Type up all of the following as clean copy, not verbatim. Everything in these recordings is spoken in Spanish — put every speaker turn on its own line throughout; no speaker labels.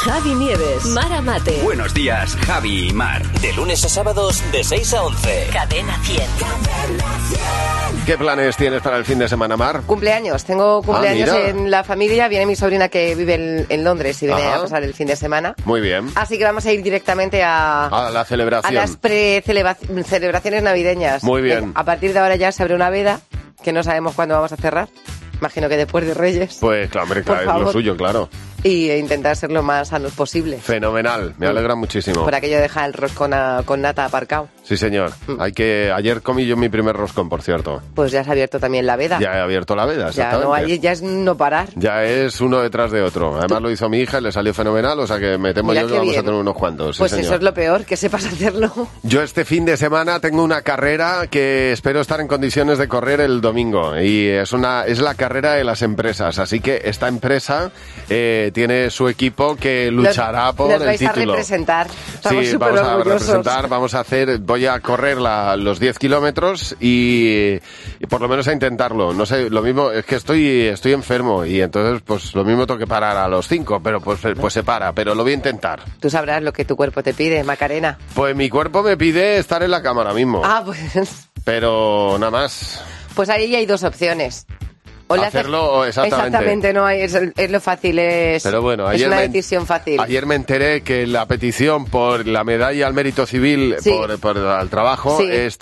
Javi Nieves, Mar Mate.
Buenos días, Javi y Mar. De lunes a sábados, de 6 a 11.
Cadena 100.
¿Qué planes tienes para el fin de semana, Mar?
Cumpleaños. Tengo cumpleaños en la familia. Viene mi sobrina que vive en Londres y viene a pasar el fin de semana.
Muy bien.
Así que vamos a ir directamente a
la celebración.
A las celebraciones navideñas.
Muy bien.
A partir de ahora ya se abre una veda, que no sabemos cuándo vamos a cerrar. Imagino que después de Reyes.
Pues claro, hombre, claro, es lo suyo, claro.
Y intentar ser lo más sanos posible.
Fenomenal, me alegra muchísimo.
Por aquello de dejar el roscón con nata aparcado.
Sí, señor. Ayer comí yo mi primer roscón, por cierto.
Pues ya se ha abierto también la veda.
Ya he abierto la veda, exactamente.
Ya es no parar.
Ya es uno detrás de otro. Además lo hizo mi hija y le salió fenomenal, o sea que me temo yo que vamos a tener unos cuantos.
Pues
sí,
eso es lo peor, que sepas hacerlo.
Yo este fin de semana tengo una carrera que espero estar en condiciones de correr el domingo. Y es la carrera de las empresas. Así que esta empresa tiene su equipo que luchará por el título.
Nos vais a representar. Estamos
sí, vamos a
orgullosos.
representar, voy a correr los 10 kilómetros y por lo menos a intentarlo. No sé, lo mismo, es que estoy enfermo y entonces pues lo mismo tengo que parar a los 5, pero pues se para, pero lo voy a intentar.
Tú sabrás lo que tu cuerpo te pide, Macarena.
Pues mi cuerpo me pide estar en la cama ahora mismo.
Pues...
Pero nada más.
Pues ahí hay dos opciones.
Hacerlo exactamente.
No es lo fácil,
pero bueno,
es una decisión fácil.
Ayer me enteré que la petición por la medalla al mérito civil, por el trabajo,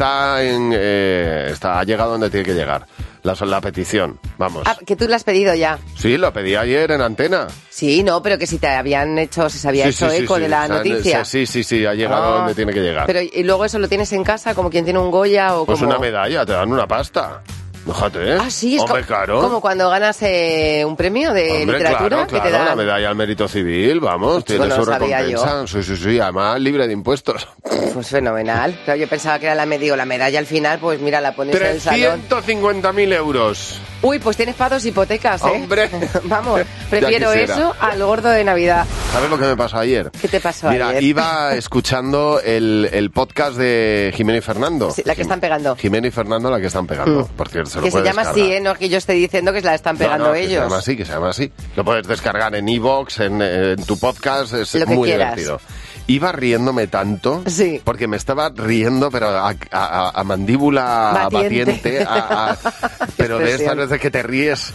ha llegado donde tiene que llegar. La petición, vamos.
Que tú la has pedido ya.
Sí, lo pedí ayer en Antena.
Sí, no, pero que si se había hecho eco de la noticia.
Sí, ha llegado donde tiene que llegar.
Pero ¿y luego eso lo tienes en casa como quien tiene un Goya o
pues
como...?
Una medalla, te dan una pasta. Fíjate, ¿eh?
Sí, es
claro.
Como cuando ganas un premio de literatura.
Claro,
que te dan
la medalla al mérito civil, vamos, tiene su recompensa. Sí, además libre de impuestos.
Pues fenomenal. Claro, yo pensaba que era la medalla al final, pues mira, la pones en el salón.
350.000 euros.
Uy, pues tienes para 2 hipotecas, ¿eh?
¡Hombre!
Vamos, prefiero eso al gordo de Navidad.
¿Sabes lo que me pasó ayer?
¿Qué te pasó ayer?
Mira, iba escuchando el podcast de Jimeno y Fernando.
Sí, la que están pegando.
Jimeno y Fernando, la que están pegando. Por cierto, se lo
que se llama
descargar.
así, ¿eh? No es que yo esté diciendo que la están pegando ellos.
Que se llama así. Lo puedes descargar en iVoox, en tu podcast, es
lo que
muy
quieras.
divertido. Iba riéndome tanto, porque me estaba riendo, pero a mandíbula batiente, pero de estas veces que te ríes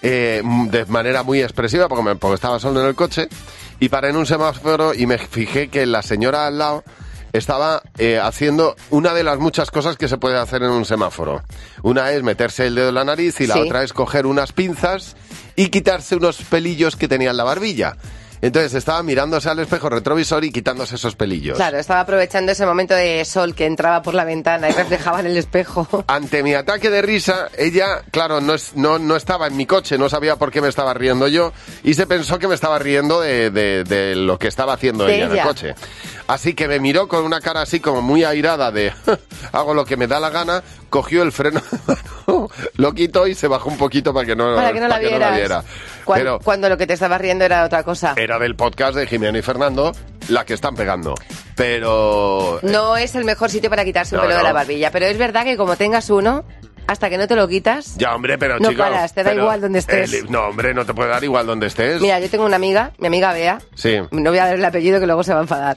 de manera muy expresiva, porque estaba solo en el coche, y paré en un semáforo y me fijé que la señora al lado estaba haciendo una de las muchas cosas que se puede hacer en un semáforo. Una es meterse el dedo en la nariz y la otra es coger unas pinzas y quitarse unos pelillos que tenía en la barbilla. Entonces estaba mirándose al espejo retrovisor y quitándose esos pelillos.
Claro, estaba aprovechando ese momento de sol que entraba por la ventana y reflejaba en el espejo.
Ante mi ataque de risa, ella, claro, no estaba en mi coche, no sabía por qué me estaba riendo yo y se pensó que me estaba riendo de lo que estaba haciendo ella en el coche. Así que me miró con una cara así como muy airada de hago lo que me da la gana, cogió el freno de mano, lo quitó y se bajó un poquito para que no la viera.
Cuando lo que te estaba riendo era otra cosa.
Era del podcast de Jimeno y Fernando, la que están pegando. Pero...
No es el mejor sitio para quitarse un pelo de la barbilla, pero es verdad que como tengas uno... Hasta que no te lo quitas...
Ya, hombre, pero
no
chico...
paras, te da igual donde estés.
No, hombre, no te puede dar igual donde estés.
Mira, yo tengo una amiga, mi amiga Bea.
Sí.
No voy a dar el apellido que luego se va a enfadar.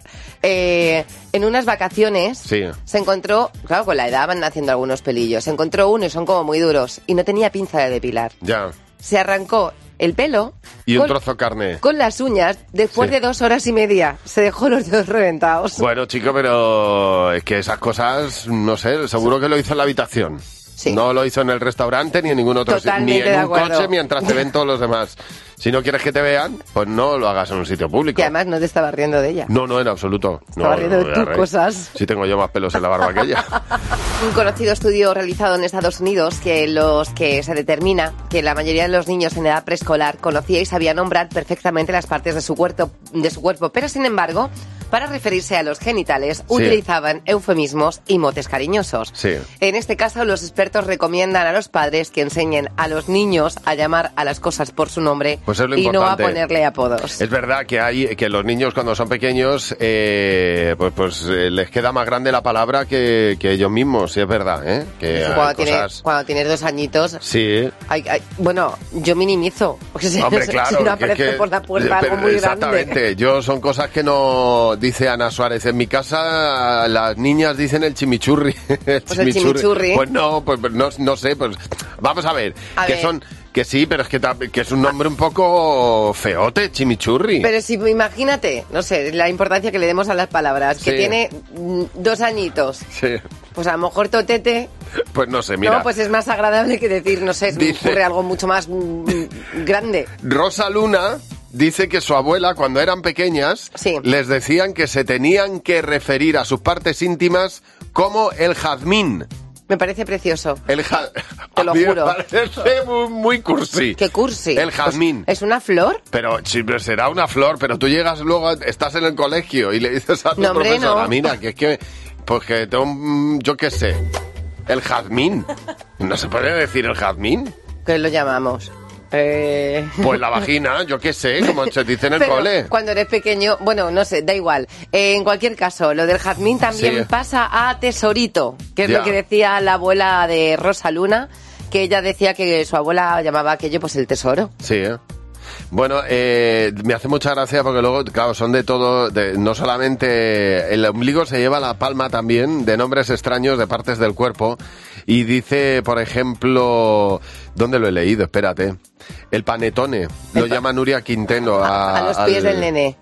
En unas vacaciones se encontró... Claro, con la edad van naciendo algunos pelillos. Se encontró uno y son como muy duros. Y no tenía pinza de depilar.
Ya.
Se arrancó el pelo...
Y un trozo de carne.
Con las uñas, después de 2 horas y media. Se dejó los dedos reventados.
Bueno, chico, pero es que esas cosas, no sé, seguro que lo hizo en la habitación. Sí. No lo hizo en el restaurante ni en ningún otro sitio, ni en un coche mientras te ven todos los demás. Si no quieres que te vean, pues no lo hagas en un sitio público.
Y además no te estaba riendo de ella.
No, en absoluto.
Estaba riendo de tus cosas.
Si tengo yo más pelos en la barba que ella.
Un conocido estudio realizado en Estados Unidos que se determina que la mayoría de los niños en edad preescolar conocía y sabía nombrar perfectamente las partes de su cuerpo, pero sin embargo, para referirse a los genitales utilizaban eufemismos y motes cariñosos.
Sí.
En este caso, los expertos recomiendan a los padres que enseñen a los niños a llamar a las cosas por su nombre.
Pues es lo
y
importante.
no a ponerle apodos.
Es verdad que los niños cuando son pequeños pues les queda más grande la palabra que ellos mismos, sí, es verdad, ¿eh? Que
cuando tienes 2 añitos.
Sí.
Bueno, yo minimizo.
Hombre, claro.
Si no aparece por la puerta algo muy
exactamente.
grande.
Yo son cosas que no dice Ana Suárez. En mi casa las niñas dicen el chimichurri.
El chimichurri.
Pues no sé, pues vamos a ver. Que sí, pero es que es un nombre un poco feote, chimichurri.
Pero si imagínate, no sé, la importancia que le demos a las palabras, que tiene 2 añitos.
Sí.
Pues a lo mejor totete.
Pues no sé, mira.
No, pues es más agradable que decir, no sé, me ocurre algo mucho más grande.
Rosa Luna dice que su abuela, cuando eran pequeñas, les decían que se tenían que referir a sus partes íntimas como el jazmín.
Me parece precioso.
Te
lo juro.
Me parece muy cursi.
¿Qué cursi?
El jazmín.
¿Es una flor?
Pero sí, será una flor, pero tú llegas luego, estás en el colegio y le dices a tu profesora, mira, que es que, pues que yo qué sé, el jazmín. ¿No se puede decir el jazmín?
¿Qué lo llamamos?
Pues la vagina, yo qué sé, como se dice en el cole.
Cuando eres pequeño, bueno, no sé, da igual. En cualquier caso, lo del jazmín también pasa a tesorito, que es lo que decía la abuela de Rosa Luna, que ella decía que su abuela llamaba aquello pues el tesoro.
Sí, Bueno, me hace mucha gracia porque luego, claro, son de todo, no solamente el ombligo se lleva la palma también de nombres extraños de partes del cuerpo y dice, por ejemplo, ¿dónde lo he leído? Espérate. El panetone, lo llama Nuria Quinteno.
A los pies del nene.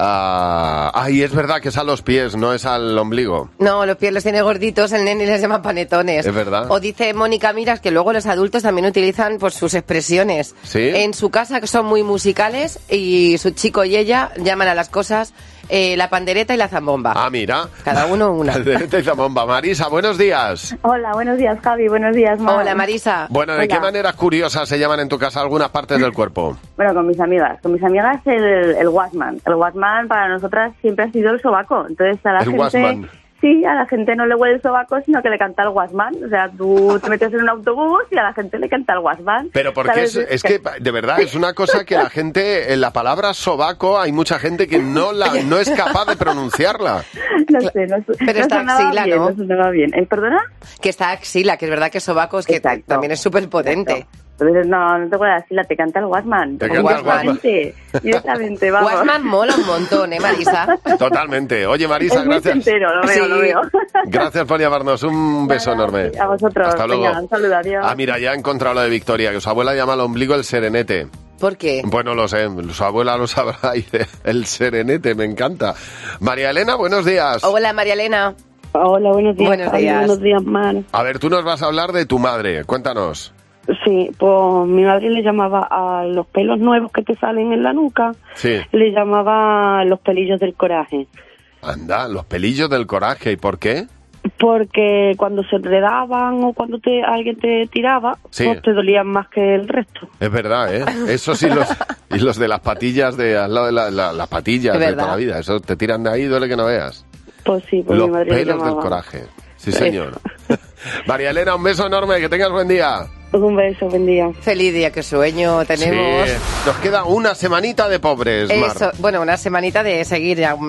Y es verdad que es a los pies, no es al ombligo.
No, los pies los tiene gorditos, el nene les llama panetones.
Es verdad.
O dice Mónica Miras que luego los adultos también utilizan pues sus expresiones.
¿Sí?
En su casa son muy musicales y su chico y ella llaman a las cosas la pandereta y la zambomba.
Ah, mira.
Cada uno una.
Pandereta y zambomba. Marisa, buenos días.
Hola, buenos días, Javi. Buenos días, Mar.
Hola, Marisa.
Bueno, ¿de qué maneras curiosas se llaman en tu casa algunas partes del cuerpo?
Bueno, con mis amigas. Con mis amigas el Watchman. El Watchman para nosotras siempre ha sido el sobaco. Entonces a la gente...
Watchman.
Sí, a la gente no le huele el sobaco, sino que le canta el Watchman. O sea, tú te metes en un autobús y a la gente le canta el Watchman.
Pero porque es que, de verdad, es una cosa que la gente, en la palabra sobaco, hay mucha gente que no es capaz de pronunciarla.
No sé,
pero está axila,
bien,
¿no?
No va bien. ¿Perdona?
Que está axila, que es verdad que sobaco es que también es súper potente.
Entonces, no te puedes decir, te canta el Watchman.
Te canta el Watchman.
Directamente, vamos.
Watchman mola un montón, Marisa?
Totalmente. Oye, Marisa, gracias.
Entero, lo veo.
Gracias por llamarnos. Un beso enorme.
A vosotros.
Hasta luego.
Venga, un saludo, adiós.
Mira, ya he encontrado lo de Victoria, que su abuela llama al ombligo el serenete.
¿Por qué?
Bueno, lo sé, su abuela lo sabrá. El serenete, me encanta. María Elena, buenos días.
Hola, María Elena.
Hola, buenos días.
Buenos días.
Buenos días, Mar.
A ver, tú nos vas a hablar de tu madre. Cuéntanos.
Sí, pues mi madre le llamaba a los pelos nuevos que te salen en la nuca, le llamaba los pelillos del coraje.
Anda, los pelillos del coraje. ¿Y por qué?
Porque cuando se enredaban o cuando alguien te tiraba, pues te dolían más que el resto.
Es verdad, ¿eh? Eso sí, y los de las patillas al lado de las patillas de toda la vida. Eso te tiran de ahí, duele que no veas.
Pues sí, pues
los
mi madre le llamaba.
pelos del coraje. Sí, señor. María Elena, un beso enorme, que tengas buen día.
Un beso, buen día.
Feliz día, qué sueño tenemos.
Sí. Nos queda una semanita de pobres, Mar.
Eso, bueno, una semanita de seguir iba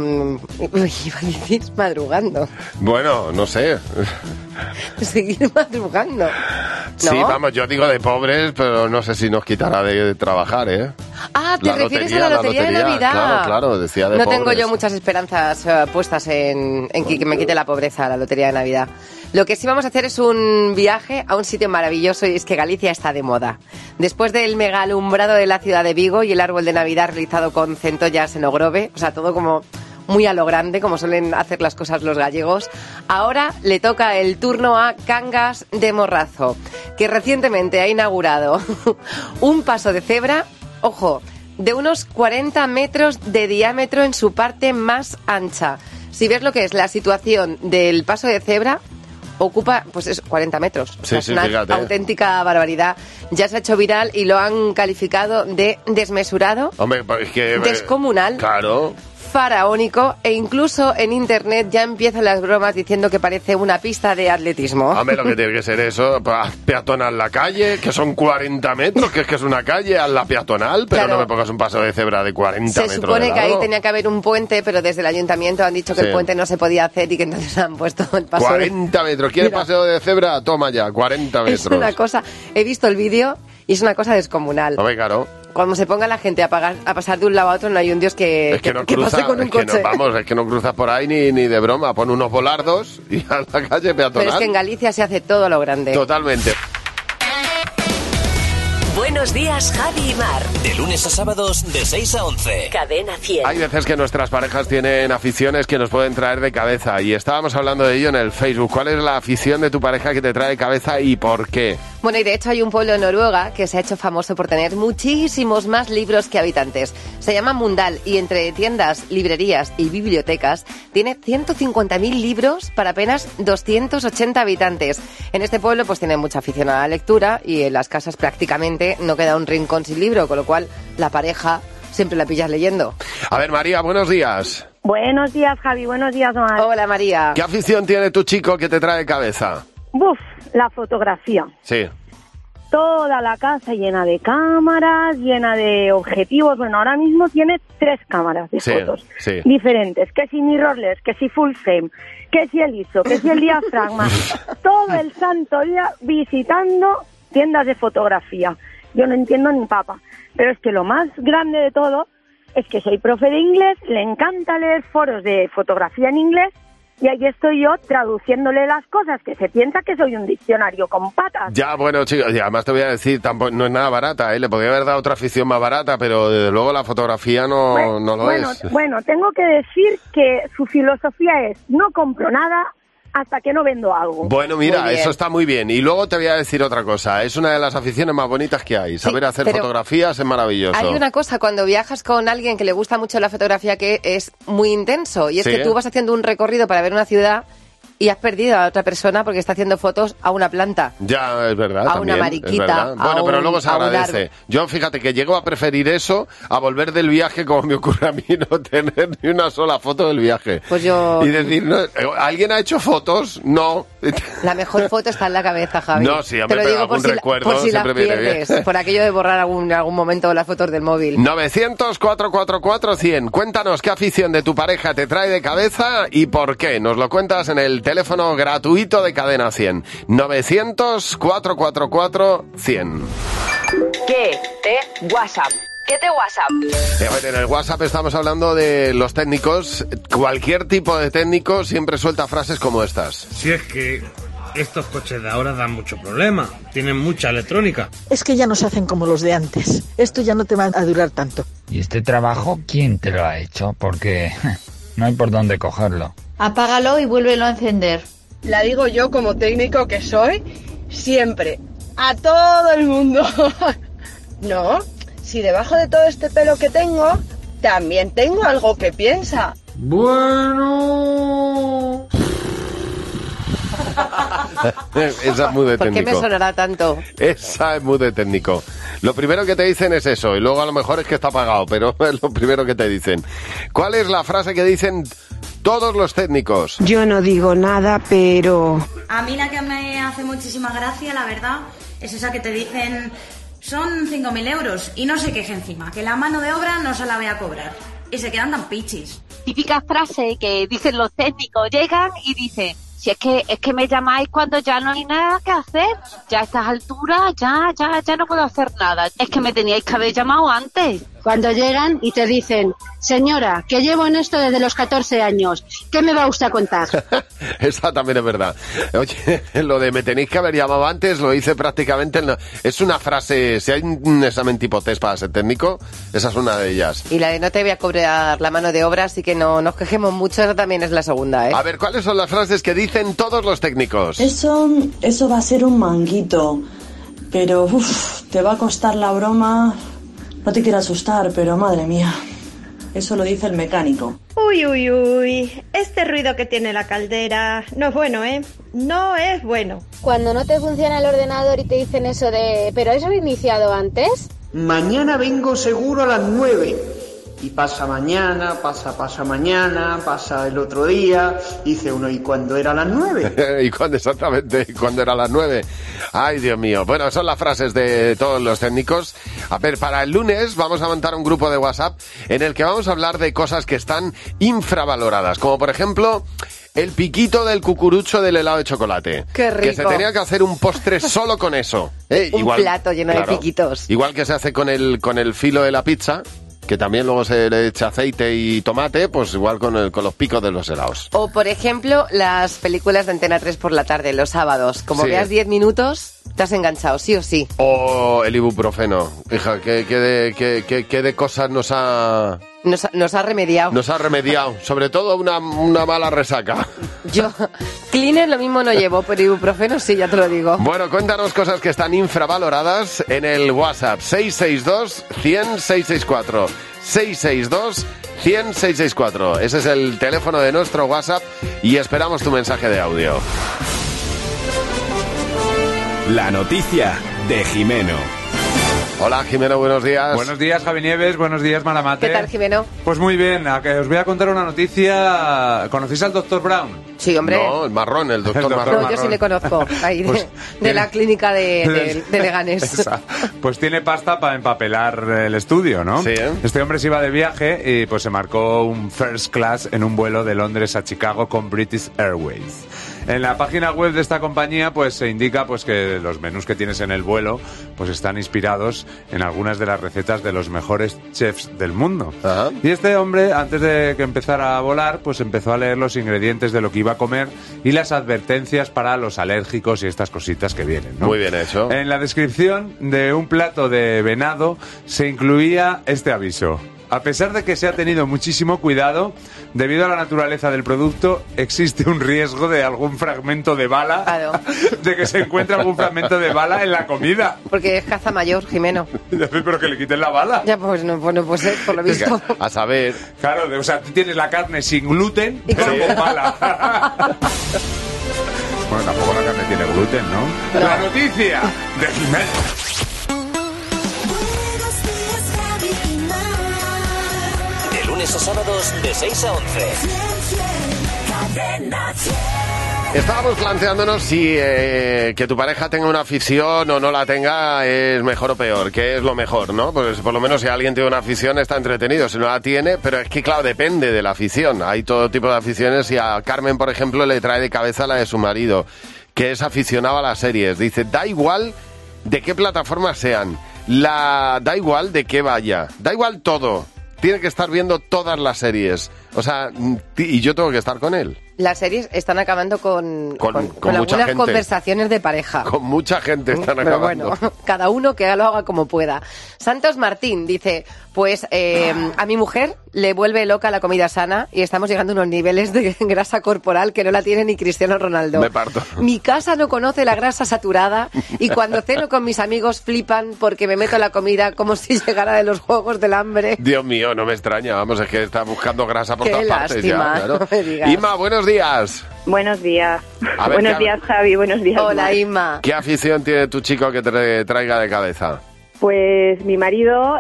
a decir madrugando.
Bueno, no sé.
Seguir madrugando. ¿No?
Sí, vamos, yo digo de pobres, pero no sé si nos quitará de trabajar, ¿eh?
Ah, ¿te refieres a la lotería de Navidad?
Claro, decía de
no
pobres.
tengo yo muchas esperanzas puestas en que me quite la pobreza la lotería de Navidad. Lo que sí vamos a hacer es un viaje a un sitio maravilloso, y es que Galicia está de moda. Después del mega alumbrado de la ciudad de Vigo y el árbol de Navidad realizado con centollas en Ogrove, o sea, todo como muy a lo grande, como suelen hacer las cosas los gallegos, ahora le toca el turno a Cangas de Morrazo, que recientemente ha inaugurado un paso de cebra, ojo, de unos 40 metros de diámetro en su parte más ancha. Si ves lo que es la situación del paso de cebra, ocupa, pues eso, 40 metros. O sea, es una auténtica barbaridad. Ya se ha hecho viral y lo han calificado de desmesurado,
hombre, es que,
descomunal,
claro,
faraónico e incluso en internet ya empiezan las bromas diciendo que parece una pista de atletismo.
Hombre, lo que tiene que ser eso, peatonal la calle, que son 40 metros, que es una calle, haz la peatonal, pero claro, no me pongas un paso de cebra de 40 metros.
Se supone que ahí tenía que haber un puente, pero desde el ayuntamiento han dicho que el puente no se podía hacer y que entonces han puesto el paso
40 metros, ¿quieres paseo de cebra? Toma ya, 40 metros.
Es una cosa, he visto el vídeo y es una cosa descomunal.
Hombre, claro.
Cuando se ponga la gente a pasar de un lado a otro, no hay un Dios que pase con un coche.
Es que no cruzas por ahí ni de broma. Pon unos volardos y a la calle peatonal.
Pero es que en Galicia se hace todo lo grande.
Totalmente.
Buenos días, Javi y Mar.
De lunes a sábados, de 6 a 11.
Cadena 100.
Hay veces que nuestras parejas tienen aficiones que nos pueden traer de cabeza. Y estábamos hablando de ello en el Facebook. ¿Cuál es la afición de tu pareja que te trae de cabeza y por qué?
Bueno, y de hecho hay un pueblo en Noruega que se ha hecho famoso por tener muchísimos más libros que habitantes. Se llama Mundal y entre tiendas, librerías y bibliotecas tiene 150.000 libros para apenas 280 habitantes. En este pueblo pues tienen mucha afición a la lectura y en las casas prácticamente no queda un rincón sin libro, con lo cual la pareja siempre la pillas leyendo.
A ver, María, buenos días.
Buenos días, Javi. Buenos días, Omar.
Hola, María.
¿Qué afición tiene tu chico que te trae de cabeza?
La fotografía.
Sí.
Toda la casa llena de cámaras, llena de objetivos. Bueno, ahora mismo tiene 3 cámaras de fotos diferentes. Que si mirrorless, que si full frame, que si el ISO, que si el diafragma. Todo el santo día visitando tiendas de fotografía. Yo no entiendo ni papa. Pero es que lo más grande de todo es que soy profe de inglés, le encanta leer foros de fotografía en inglés y ahí estoy yo traduciéndole las cosas, que se piensa que soy un diccionario con patas.
Ya, bueno, chicos, y además te voy a decir, tampoco, no es nada barata, ¿eh? Le podría haber dado otra afición más barata, pero desde luego la fotografía no lo es.
Bueno, tengo que decir que su filosofía es, no compro nada hasta que no vendo algo.
Bueno, mira, eso está muy bien. Y luego te voy a decir otra cosa. Es una de las aficiones más bonitas que hay. Saber hacer fotografías es maravilloso.
Hay una cosa, cuando viajas con alguien que le gusta mucho la fotografía, que es muy intenso. Y es que tú vas haciendo un recorrido para ver una ciudad y has perdido a otra persona porque está haciendo fotos a una planta.
Ya, es verdad.
A
también,
una mariquita.
Bueno, pero luego se agradece. Yo, fíjate, que llego a preferir eso a volver del viaje, como me ocurre a mí, no tener ni una sola foto del viaje.
Pues yo...
Y decir, ¿no? ¿Alguien ha hecho fotos? No.
La mejor foto está en la cabeza, Javi.
No, sí, hombre, pero algún recuerdo
por si
siempre
las pierdes, bien. Por aquello de borrar en algún momento las fotos del móvil.
900-444-100. Cuéntanos qué afición de tu pareja te trae de cabeza y por qué. Nos lo cuentas en el teléfono gratuito de Cadena 100. 900-444-100.
¿Qué te WhatsApp? ¿Qué te WhatsApp?
En el WhatsApp estamos hablando de los técnicos. Cualquier tipo de técnico siempre suelta frases como estas.
Si es que estos coches de ahora dan mucho problema. Tienen mucha electrónica.
Es que ya no se hacen como los de antes. Esto ya no te va a durar tanto.
¿Y este trabajo quién te lo ha hecho? Porque no hay por dónde cogerlo.
Apágalo y vuélvelo a encender.
La digo yo como técnico que soy, siempre, a todo el mundo. No, si debajo de todo este pelo que tengo, también tengo algo que piensa.
Bueno...
Esa es muy de técnico.
¿Por qué me sonará tanto?
Esa es muy de técnico. Lo primero que te dicen es eso, y luego a lo mejor es que está apagado, pero es lo primero que te dicen. ¿Cuál es la frase que dicen todos los técnicos?
Yo no digo nada, pero...
A mí la que me hace muchísima gracia, la verdad, es esa que te dicen, son 5.000 euros, y no se queje encima, que la mano de obra no se la voy a cobrar. Y se quedan tan pichis.
Típica frase que dicen los técnicos, llegan y dicen... Si es que me llamáis cuando ya no hay nada que hacer, ya a estas alturas ya no puedo hacer nada. Es que me teníais que haber llamado antes.
Cuando llegan y te dicen, señora, que llevo en esto desde los 14 años, ¿qué me va usted a contar?
Esa también es verdad. Oye, lo de me tenéis que haber llamado antes lo hice prácticamente... Es una frase, si hay un examen tipo test para ser técnico, esa es una de ellas.
Y la de no te voy a cobrar la mano de obra, así que no nos quejemos mucho, esa también es la segunda, ¿eh?
A ver, ¿cuáles son las frases que dicen todos los técnicos?
Eso va a ser un manguito, pero te va a costar la broma... No te quiero asustar, pero madre mía, eso lo dice el mecánico.
Uy, este ruido que tiene la caldera no es bueno, ¿eh? No es bueno.
Cuando no te funciona el ordenador y te dicen eso de, ¿pero eso lo he iniciado antes?
Mañana vengo seguro a las 9. Y pasa mañana, pasa mañana, pasa el otro día, dice uno, ¿y cuándo era las 9?
¿Y cuándo exactamente? ¿Y cuándo era las 9? Ay, Dios mío. Bueno, son las frases de todos los técnicos. A ver, para el lunes vamos a montar un grupo de WhatsApp en el que vamos a hablar de cosas que están infravaloradas, como por ejemplo el piquito del cucurucho del helado de chocolate.
¡Qué rico!
Que se tenía que hacer un postre solo con eso.
Un plato lleno de piquitos.
Igual que se hace con el filo de la pizza, que también luego se le echa aceite y tomate, pues igual con los picos de los helados.
O, por ejemplo, las películas de Antena 3 por la tarde, los sábados. Como veas 10 minutos, te has enganchado, sí o sí.
O el ibuprofeno. Hija, ¿qué de cosas nos ha
remediado?
Nos ha remediado. Sobre todo una mala resaca.
Yo, Cleaner lo mismo no llevo, pero ibuprofeno sí, ya te lo digo.
Bueno, cuéntanos cosas que están infravaloradas en el WhatsApp. 662-100-664. 662-100-664. Ese es el teléfono de nuestro WhatsApp y esperamos tu mensaje de audio.
La noticia de Jimeno.
Hola, Jimeno, buenos días.
Buenos días, Javi Nieves, buenos días, Malamate.
¿Qué tal, Jimeno?
Pues muy bien, os voy a contar una noticia. ¿Conocéis al Dr. Brown?
Sí, hombre.
No, el marrón, el doctor Marrón.
No, yo sí le conozco, ahí de la clínica de Leganés.
Pues tiene pasta para empapelar el estudio, ¿no?
Sí, ¿eh?
Este hombre se iba de viaje y pues se marcó un first class en un vuelo de Londres a Chicago con British Airways. En la página web de esta compañía pues se indica pues que los menús que tienes en el vuelo pues están inspirados en algunas de las recetas de los mejores chefs del mundo.
Ajá.
Y este hombre, antes de que empezara a volar, pues empezó a leer los ingredientes de lo que iba a comer y las advertencias para los alérgicos y estas cositas que vienen, ¿no?
Muy bien hecho.
En la descripción de un plato de venado se incluía este aviso. A pesar de que se ha tenido muchísimo cuidado, debido a la naturaleza del producto, existe un riesgo de algún fragmento de bala,
claro,
de que se encuentre algún fragmento de bala en la comida.
Porque es caza mayor, Jimeno.
Pero que le quiten la bala.
Ya, pues no puede ser, por lo visto.
A saber.
Claro, o sea, tú tienes la carne sin gluten, pero con bala. Bueno, tampoco la carne tiene gluten, ¿no? La noticia de Jimeno.
Lunes a sábados de 6 a 11.
Estábamos planteándonos si que tu pareja tenga una afición o no la tenga es mejor o peor, que es lo mejor, ¿no? Pues por lo menos si alguien tiene una afición está entretenido, si no la tiene, pero es que claro, depende de la afición. Hay todo tipo de aficiones y a Carmen, por ejemplo, le trae de cabeza la de su marido, que es aficionado a las series. Dice, da igual de qué plataforma sean, da igual de qué vaya, da igual todo. Tiene que estar viendo todas las series. O sea, y yo tengo que estar con él.
Las series están acabando con
mucha
algunas
gente.
Conversaciones de pareja.
Con mucha gente están acabando.
Pero bueno, cada uno que lo haga como pueda. Santos Martín dice, pues a mi mujer le vuelve loca la comida sana y estamos llegando a unos niveles de grasa corporal que no la tiene ni Cristiano Ronaldo.
Me parto.
Mi casa no conoce la grasa saturada y cuando ceno con mis amigos flipan porque me meto la comida como si llegara de los Juegos del Hambre.
Dios mío, no me extraña. Vamos, es que está buscando grasa por todas partes ya. Claro.
No me digas.
Inma, buenos días.
Buenos días.
A ver,
buenos días, Javi. Buenos días.
Hola, Inma.
¿Qué afición tiene tu chico que te traiga de cabeza?
Pues mi marido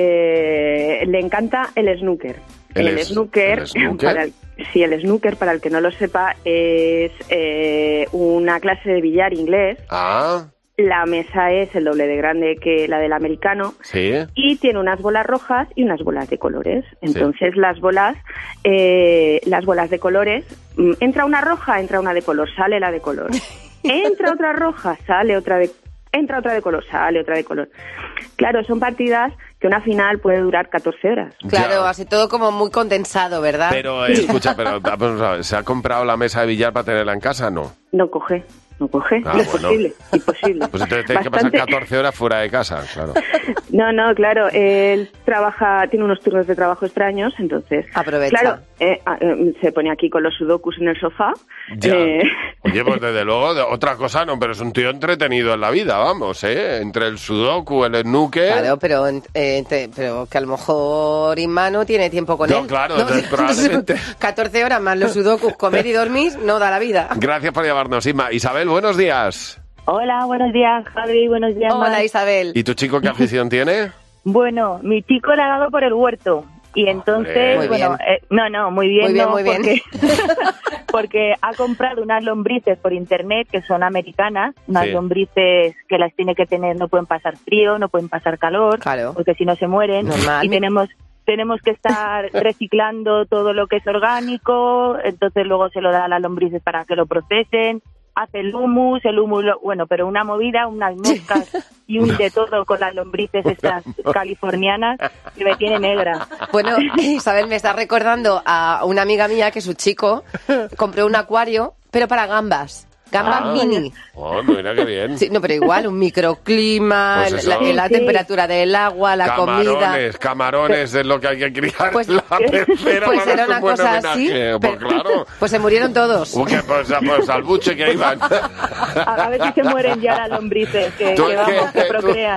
le encanta el snooker. El snooker,
¿El snooker?
El snooker, para el que no lo sepa, es una clase de billar inglés.
Ah.
La mesa es el doble de grande que la del americano.
Sí.
Y tiene unas bolas rojas y unas bolas de colores. Entonces sí. Las bolas de colores, entra una roja, entra una de color, sale la de color. Entra otra roja, sale otra de entra otra de color, sale otra de color. Claro, son partidas que una final puede durar 14 horas.
Claro, ya. Así todo como muy condensado, ¿verdad?
Pero, escucha, ¿se ha comprado la mesa de billar para tenerla en casa? No.
No coge. Imposible.
Pues entonces tienes que pasar 14 horas fuera de casa, claro.
No, claro, él tiene unos turnos de trabajo extraños, entonces...
Aprovecha.
Claro, se pone aquí con los sudokus en el sofá.
Ya. Oye, pues desde luego, otra cosa no, pero es un tío entretenido en la vida, vamos, entre el sudoku, el snooker...
Claro, pero que a lo mejor Inma no tiene tiempo con él.
No, claro, probablemente.
14 horas más los sudokus, comer y dormir, no da la vida.
Gracias por llamarnos, Inma. Isabel, buenos días.
Hola, buenos días, Javi, buenos días.
Hola,
Mar.
Isabel.
¿Y tu chico qué afición tiene?
Bueno, mi chico le ha dado por el huerto. Y entonces,
muy
bueno, muy bien. Porque ha comprado unas lombrices por internet que son americanas, unas lombrices que las tiene que tener, no pueden pasar frío, no pueden pasar calor, porque si no se mueren. Normal. Y tenemos que estar reciclando todo lo que es orgánico, entonces luego se lo da a las lombrices para que lo procesen. Hace el humus, pero una movida, unas moscas y un de todo con las lombrices estas californianas que me tiene negra.
Bueno, Isabel, me está recordando a una amiga mía que su chico compró un acuario, pero para gambas. Gambas mini.
Oh, mira qué bien.
Sí, no, pero igual, un microclima,
pues
la temperatura del agua, la comida.
Camarones es lo que hay que criar.
Pues,
la pecera
pues era una cosa así.
Pues claro.
Pues se murieron todos.
Pues al buche que iban.
A ver si se mueren ya las lombrices, que procrean.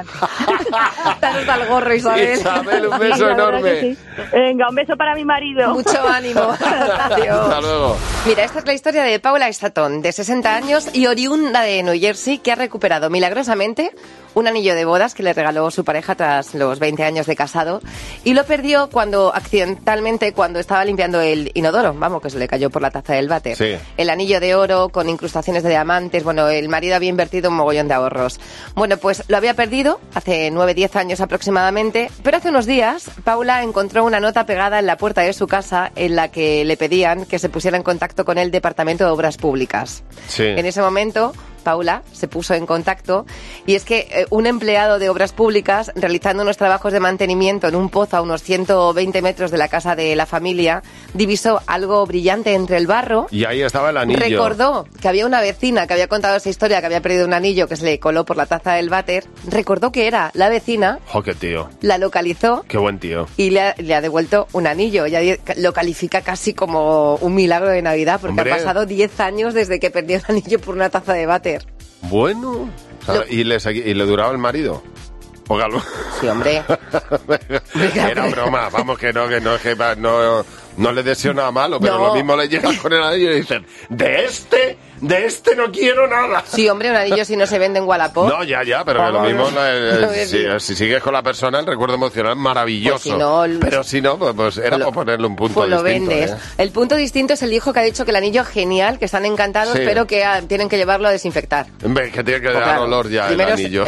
Danos al gorro, Isabel.
Isabel, un beso enorme.
Sí. Venga, un beso para mi marido.
Mucho ánimo. Adiós.
Hasta luego.
Mira, esta es la historia de Paula Statton, de 60 años y oriunda de New Jersey, que ha recuperado milagrosamente un anillo de bodas que le regaló su pareja tras los 20 años de casado y lo perdió accidentalmente cuando estaba limpiando el inodoro, que se le cayó por la taza del váter.
Sí.
El anillo de oro con incrustaciones de diamantes, el marido había invertido un mogollón de ahorros. Bueno, pues lo había perdido hace 9-10 años aproximadamente, pero hace unos días Paula encontró una nota pegada en la puerta de su casa en la que le pedían que se pusiera en contacto con el Departamento de Obras Públicas.
Sí.
En ese momento Paula se puso en contacto y es que un empleado de obras públicas realizando unos trabajos de mantenimiento en un pozo a unos 120 metros de la casa de la familia divisó algo brillante entre el barro.
Y ahí estaba el anillo.
Recordó que había una vecina que había contado esa historia, que había perdido un anillo que se le coló por la taza del váter. Recordó que era la vecina.
¡Oh, qué tío!
La localizó.
¡Qué buen tío!
Y le ha devuelto un anillo. Ella lo califica casi como un milagro de Navidad porque ha pasado 10 años desde que perdió el anillo por una taza de váter.
Bueno, ¿y le duraba el marido? Póngalo.
Sí, hombre.
Era broma, vamos, que no le deseo nada malo, pero lo mismo le llega con el anillo y dicen, de este no quiero nada.
Sí, hombre, un anillo si no se vende en Wallapop.
No, ya, pero que lo mismo, si sigues con la persona, el recuerdo emocional es maravilloso. Pero si no, pues era por ponerle un punto distinto. Lo vendes.
El punto distinto es el hijo que ha dicho que el anillo es genial, que están encantados, pero que tienen que llevarlo a desinfectar.
Que tiene que dar olor ya el anillo.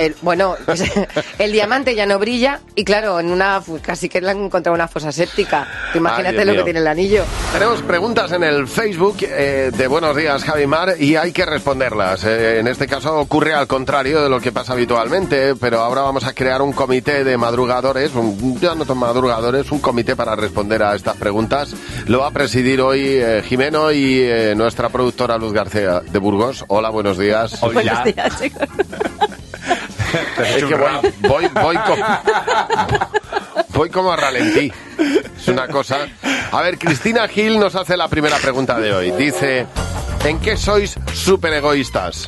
El diamante ya no brilla y claro, casi que le han encontrado una fosa séptica. Imagínate lo que tiene el anillo.
Tenemos preguntas en el Facebook de Buenos Días, Javi Mar, y hay que responderlas. En este caso ocurre al contrario de lo que pasa habitualmente, pero ahora vamos a crear un comité de madrugadores, un comité para responder a estas preguntas. Lo va a presidir hoy Jimeno y nuestra productora Luz García de Burgos. Hola, buenos días.
Hola. Buenos días, chicos.
Es que voy como a ralentí. Es una cosa. A ver, Cristina Gil nos hace la primera pregunta de hoy. Dice, ¿en qué sois súper egoístas?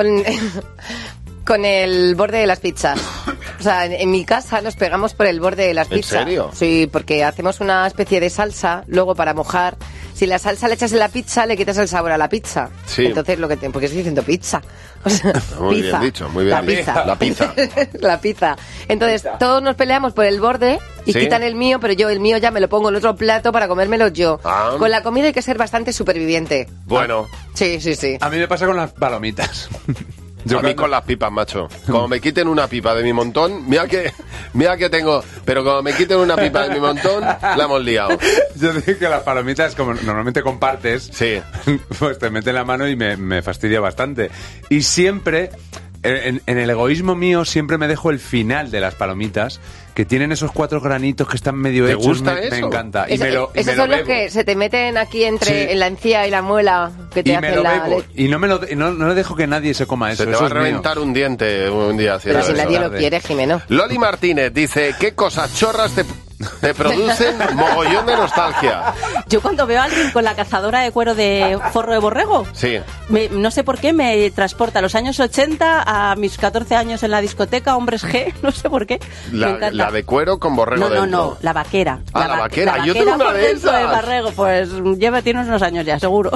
Con el borde de las pizzas. O sea, en mi casa nos pegamos por el borde de las pizzas.
¿En serio?
Sí, porque hacemos una especie de salsa, luego para mojar. Si la salsa le echas en la pizza, le quitas el sabor a la pizza. Sí. Entonces, porque estoy diciendo pizza. O sea,
muy
pizza.
Bien dicho, muy bien.
La pizza. La pizza. Entonces, todos nos peleamos por el borde y quitan el mío, pero yo el mío ya me lo pongo en otro plato para comérmelo yo. Con la comida hay que ser bastante superviviente.
Bueno.
Sí.
A mí me pasa con las palomitas.
A mí con las pipas, macho. Como me quiten una pipa de mi montón, mira que tengo, pero como me quiten una pipa de mi montón, la hemos liado.
Yo digo que las palomitas, como normalmente compartes, pues te meten la mano y me fastidia bastante. Y siempre, en el egoísmo mío, siempre me dejo el final de las palomitas, que tienen esos 4 granitos que están medio hechos.
¿Te gusta eso?
Me encanta.
Esos son los que se te meten aquí en la encía y la muela, que te hacen la leche.
Y no dejo que nadie se coma eso.
Se te va a reventar un diente un día.
Pero si nadie lo quiere, Jimeno.
Loli Martínez dice, ¿qué cosas chorras te producen mogollón de nostalgia?
Yo cuando veo a alguien con la cazadora de cuero de forro de borrego, no sé por qué me transporta a los años 80, a mis 14 años en la discoteca, Hombres G, no sé por qué. Me encanta.
¿La de cuero con borrego dentro?
No, la vaquera.
La vaquera, yo
tengo
una de esas.
El borrego, pues tiene unos años ya, seguro.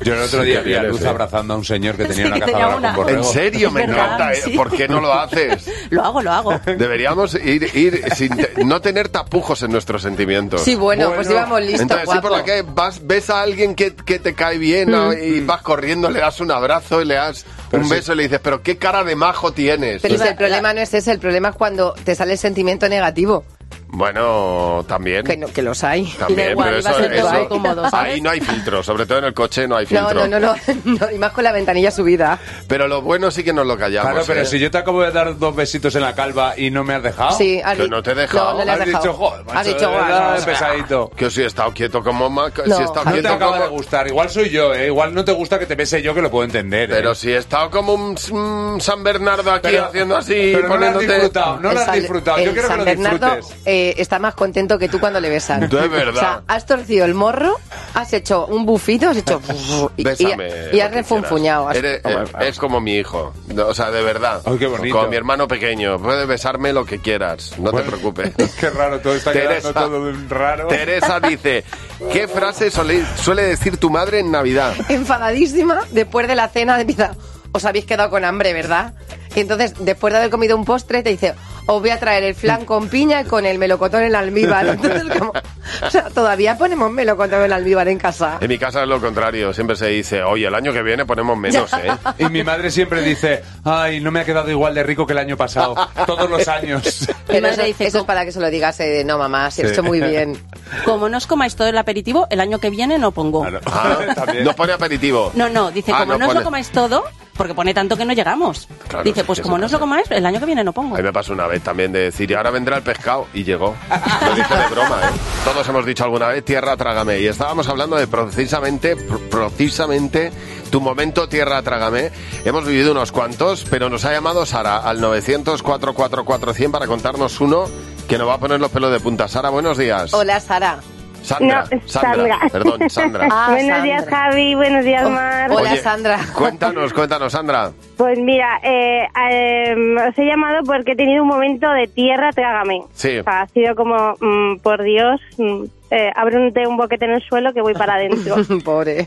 Yo el otro día vi a Luz abrazando a un señor que tenía una cazadora con borrego.
¿En serio? Me encanta. Sí. ¿Por qué no lo haces?
Lo hago.
Deberíamos ir sin no tener tapujos en nuestros sentimientos.
Sí, bueno, pues íbamos listos.
Entonces,
guapo.
sí, por la que ves a alguien que te cae bien, ¿no? Y vas corriendo, le das un abrazo y le das un beso y le dices, pero qué cara de majo tienes.
Pero el problema no es ese, el problema es cuando te sale el sentimiento negativo.
Bueno, también.
Que los hay.
También,
igual,
pero eso cómodo, ahí no hay filtro, sobre todo en el coche no hay filtro.
No, y más con la ventanilla subida.
Pero lo bueno sí que nos lo callamos.
Claro, pero si yo te acabo de dar 2 besitos en la calva y no me has dejado.
Sí,
que no te he dejado.
No le has
dicho, joder, macho,
has dicho,
pesadito.
Que si he estado quieto como maca.
No.
Si he estado
no
quieto
te acaba
como...
de gustar, igual soy yo, igual no te gusta que te bese yo, que lo puedo entender.
Pero si he estado como un San Bernardo aquí haciendo así,
pero
poniéndote...
no lo has disfrutado, yo quiero que lo disfrutes.
Está más contento que tú cuando le besas.
Es verdad.
O sea, has torcido el morro, has hecho un bufito, has hecho... y has refunfuñado.
Es como mi hijo. O sea, de verdad.
Ay, qué bonito.
Como mi hermano pequeño. Puedes besarme lo que quieras. No te preocupes.
Qué raro, todo está quedando todo raro.
Teresa dice, ¿qué frase suele decir tu madre en Navidad?
Enfadadísima, después de la cena, empieza... Os habéis quedado con hambre, ¿verdad? Y entonces, después de haber comido un postre, te dice, os voy a traer el flan con piña y con el melocotón en almíbar. Entonces, o sea, todavía ponemos melocotón en almíbar en casa.
En mi casa es lo contrario, siempre se dice, oye, el año que viene ponemos menos, ¿eh?
Y mi madre siempre dice, ay, no me ha quedado igual de rico que el año pasado, todos los años.
Pero eso es para que se lo digas, no, mamá, si esto muy bien.
Como no os comáis todo el aperitivo, el año que viene no pongo.
No pone aperitivo.
No, dice, como no os lo comáis todo... Porque pone tanto que no llegamos. Claro, dice, pues como no os lo comáis, el año que viene no pongo.
A mí me pasó una vez también de decir, y ahora vendrá el pescado, y llegó. Lo dije de broma, ¿eh? Todos hemos dicho alguna vez, tierra, trágame. Y estábamos hablando de precisamente tu momento, tierra, trágame. Hemos vivido unos cuantos, pero nos ha llamado Sara al 900-444-100 para contarnos uno que nos va a poner los pelos de punta. Sara, buenos días.
Hola, Sara.
Sandra. Perdón, Sandra.
Buenos días, Javi. Buenos días, Mar.
Hola, Sandra.
Cuéntanos, Sandra.
Pues mira, os he llamado porque he tenido un momento de tierra, trágame.
Sí.
O sea, ha sido como, por Dios, ábrete un boquete en el suelo que voy para adentro.
Pobre.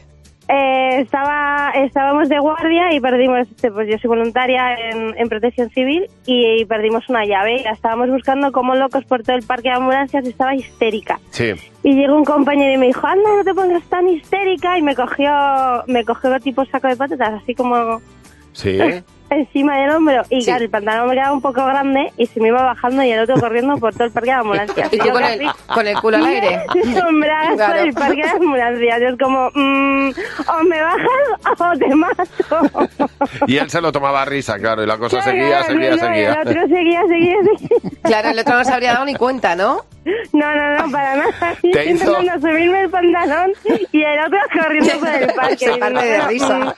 Estábamos de guardia y perdimos, pues yo soy voluntaria en protección civil y perdimos una llave y la estábamos buscando como locos por todo el parque de ambulancias, estaba histérica.
Sí.
Y llegó un compañero y me dijo, anda, no te pongas tan histérica, y me cogió tipo saco de patatas, así como...
Sí.
Encima del hombro, y
Sí.
claro, el pantalón me quedaba un poco grande y se me iba bajando y el otro corriendo por todo el parque de ambulancias.
Y tú con el culo al aire.
Sombradas
Claro.
por el parque de ambulancias. Yo es como, o me bajas o te mato.
Y él se lo tomaba a risa, claro, y la cosa
Claro,
seguía.
El otro seguía.
Claro, el otro no se habría dado ni cuenta, ¿no?
No, para nada. Yo
Te hizo-
intentando subirme el pantalón y el otro corriendo por el parque.
Se parte de risa.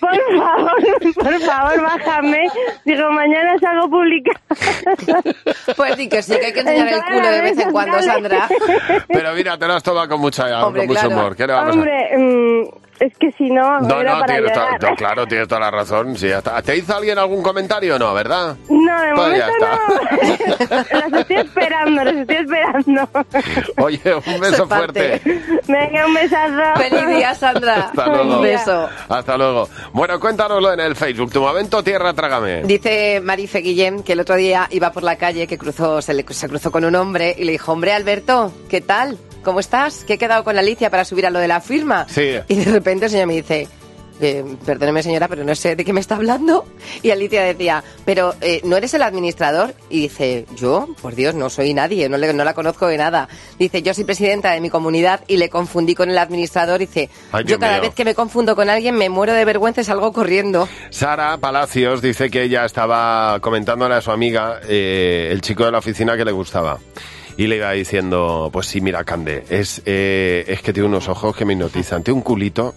Por favor, bájame. Digo, mañana salgo publicado.
Pues sí, que hay que enseñar el culo de vez en cuando, Sandra.
Pero mira, te lo has tomado con mucho
Hombre, claro.
humor. ¿Qué le vamos a...?
Hombre, es que si no, era para llorar.
Claro, tienes toda la razón. Sí, ya está. ¿Te hizo alguien algún comentario o no, verdad?
No, de
Pues ya
momento no. Los estoy esperando.
Oye, un beso
Se parte.
fuerte.
Venga, un besazo.
Feliz día, Sandra.
Hasta luego.
Un beso.
Hasta luego. Bueno, cuéntanoslo en el Facebook. Tu momento, tierra, trágame.
Dice Marife Guillem que el otro día iba por la calle, que se cruzó con un hombre y le dijo, hombre, Alberto, ¿qué tal? ¿Cómo estás? Que he quedado con Alicia para subir a lo de la firma.
Sí.
Y de repente el señor me dice, perdóneme señora, pero no sé de qué me está hablando. Y Alicia decía, pero ¿no eres el administrador? Y dice, yo, por Dios, no soy nadie, no la conozco de nada. Dice, yo soy presidenta de mi comunidad y le confundí con el administrador. Dice,
Ay,
yo
Dios
cada
mío.
vez que me confundo con alguien me muero de vergüenza y salgo corriendo.
Sara Palacios dice que ella estaba comentándole a su amiga el chico de la oficina que le gustaba. Y le iba diciendo, pues sí, mira, Cande, es que tiene unos ojos que me hipnotizan, tiene un culito.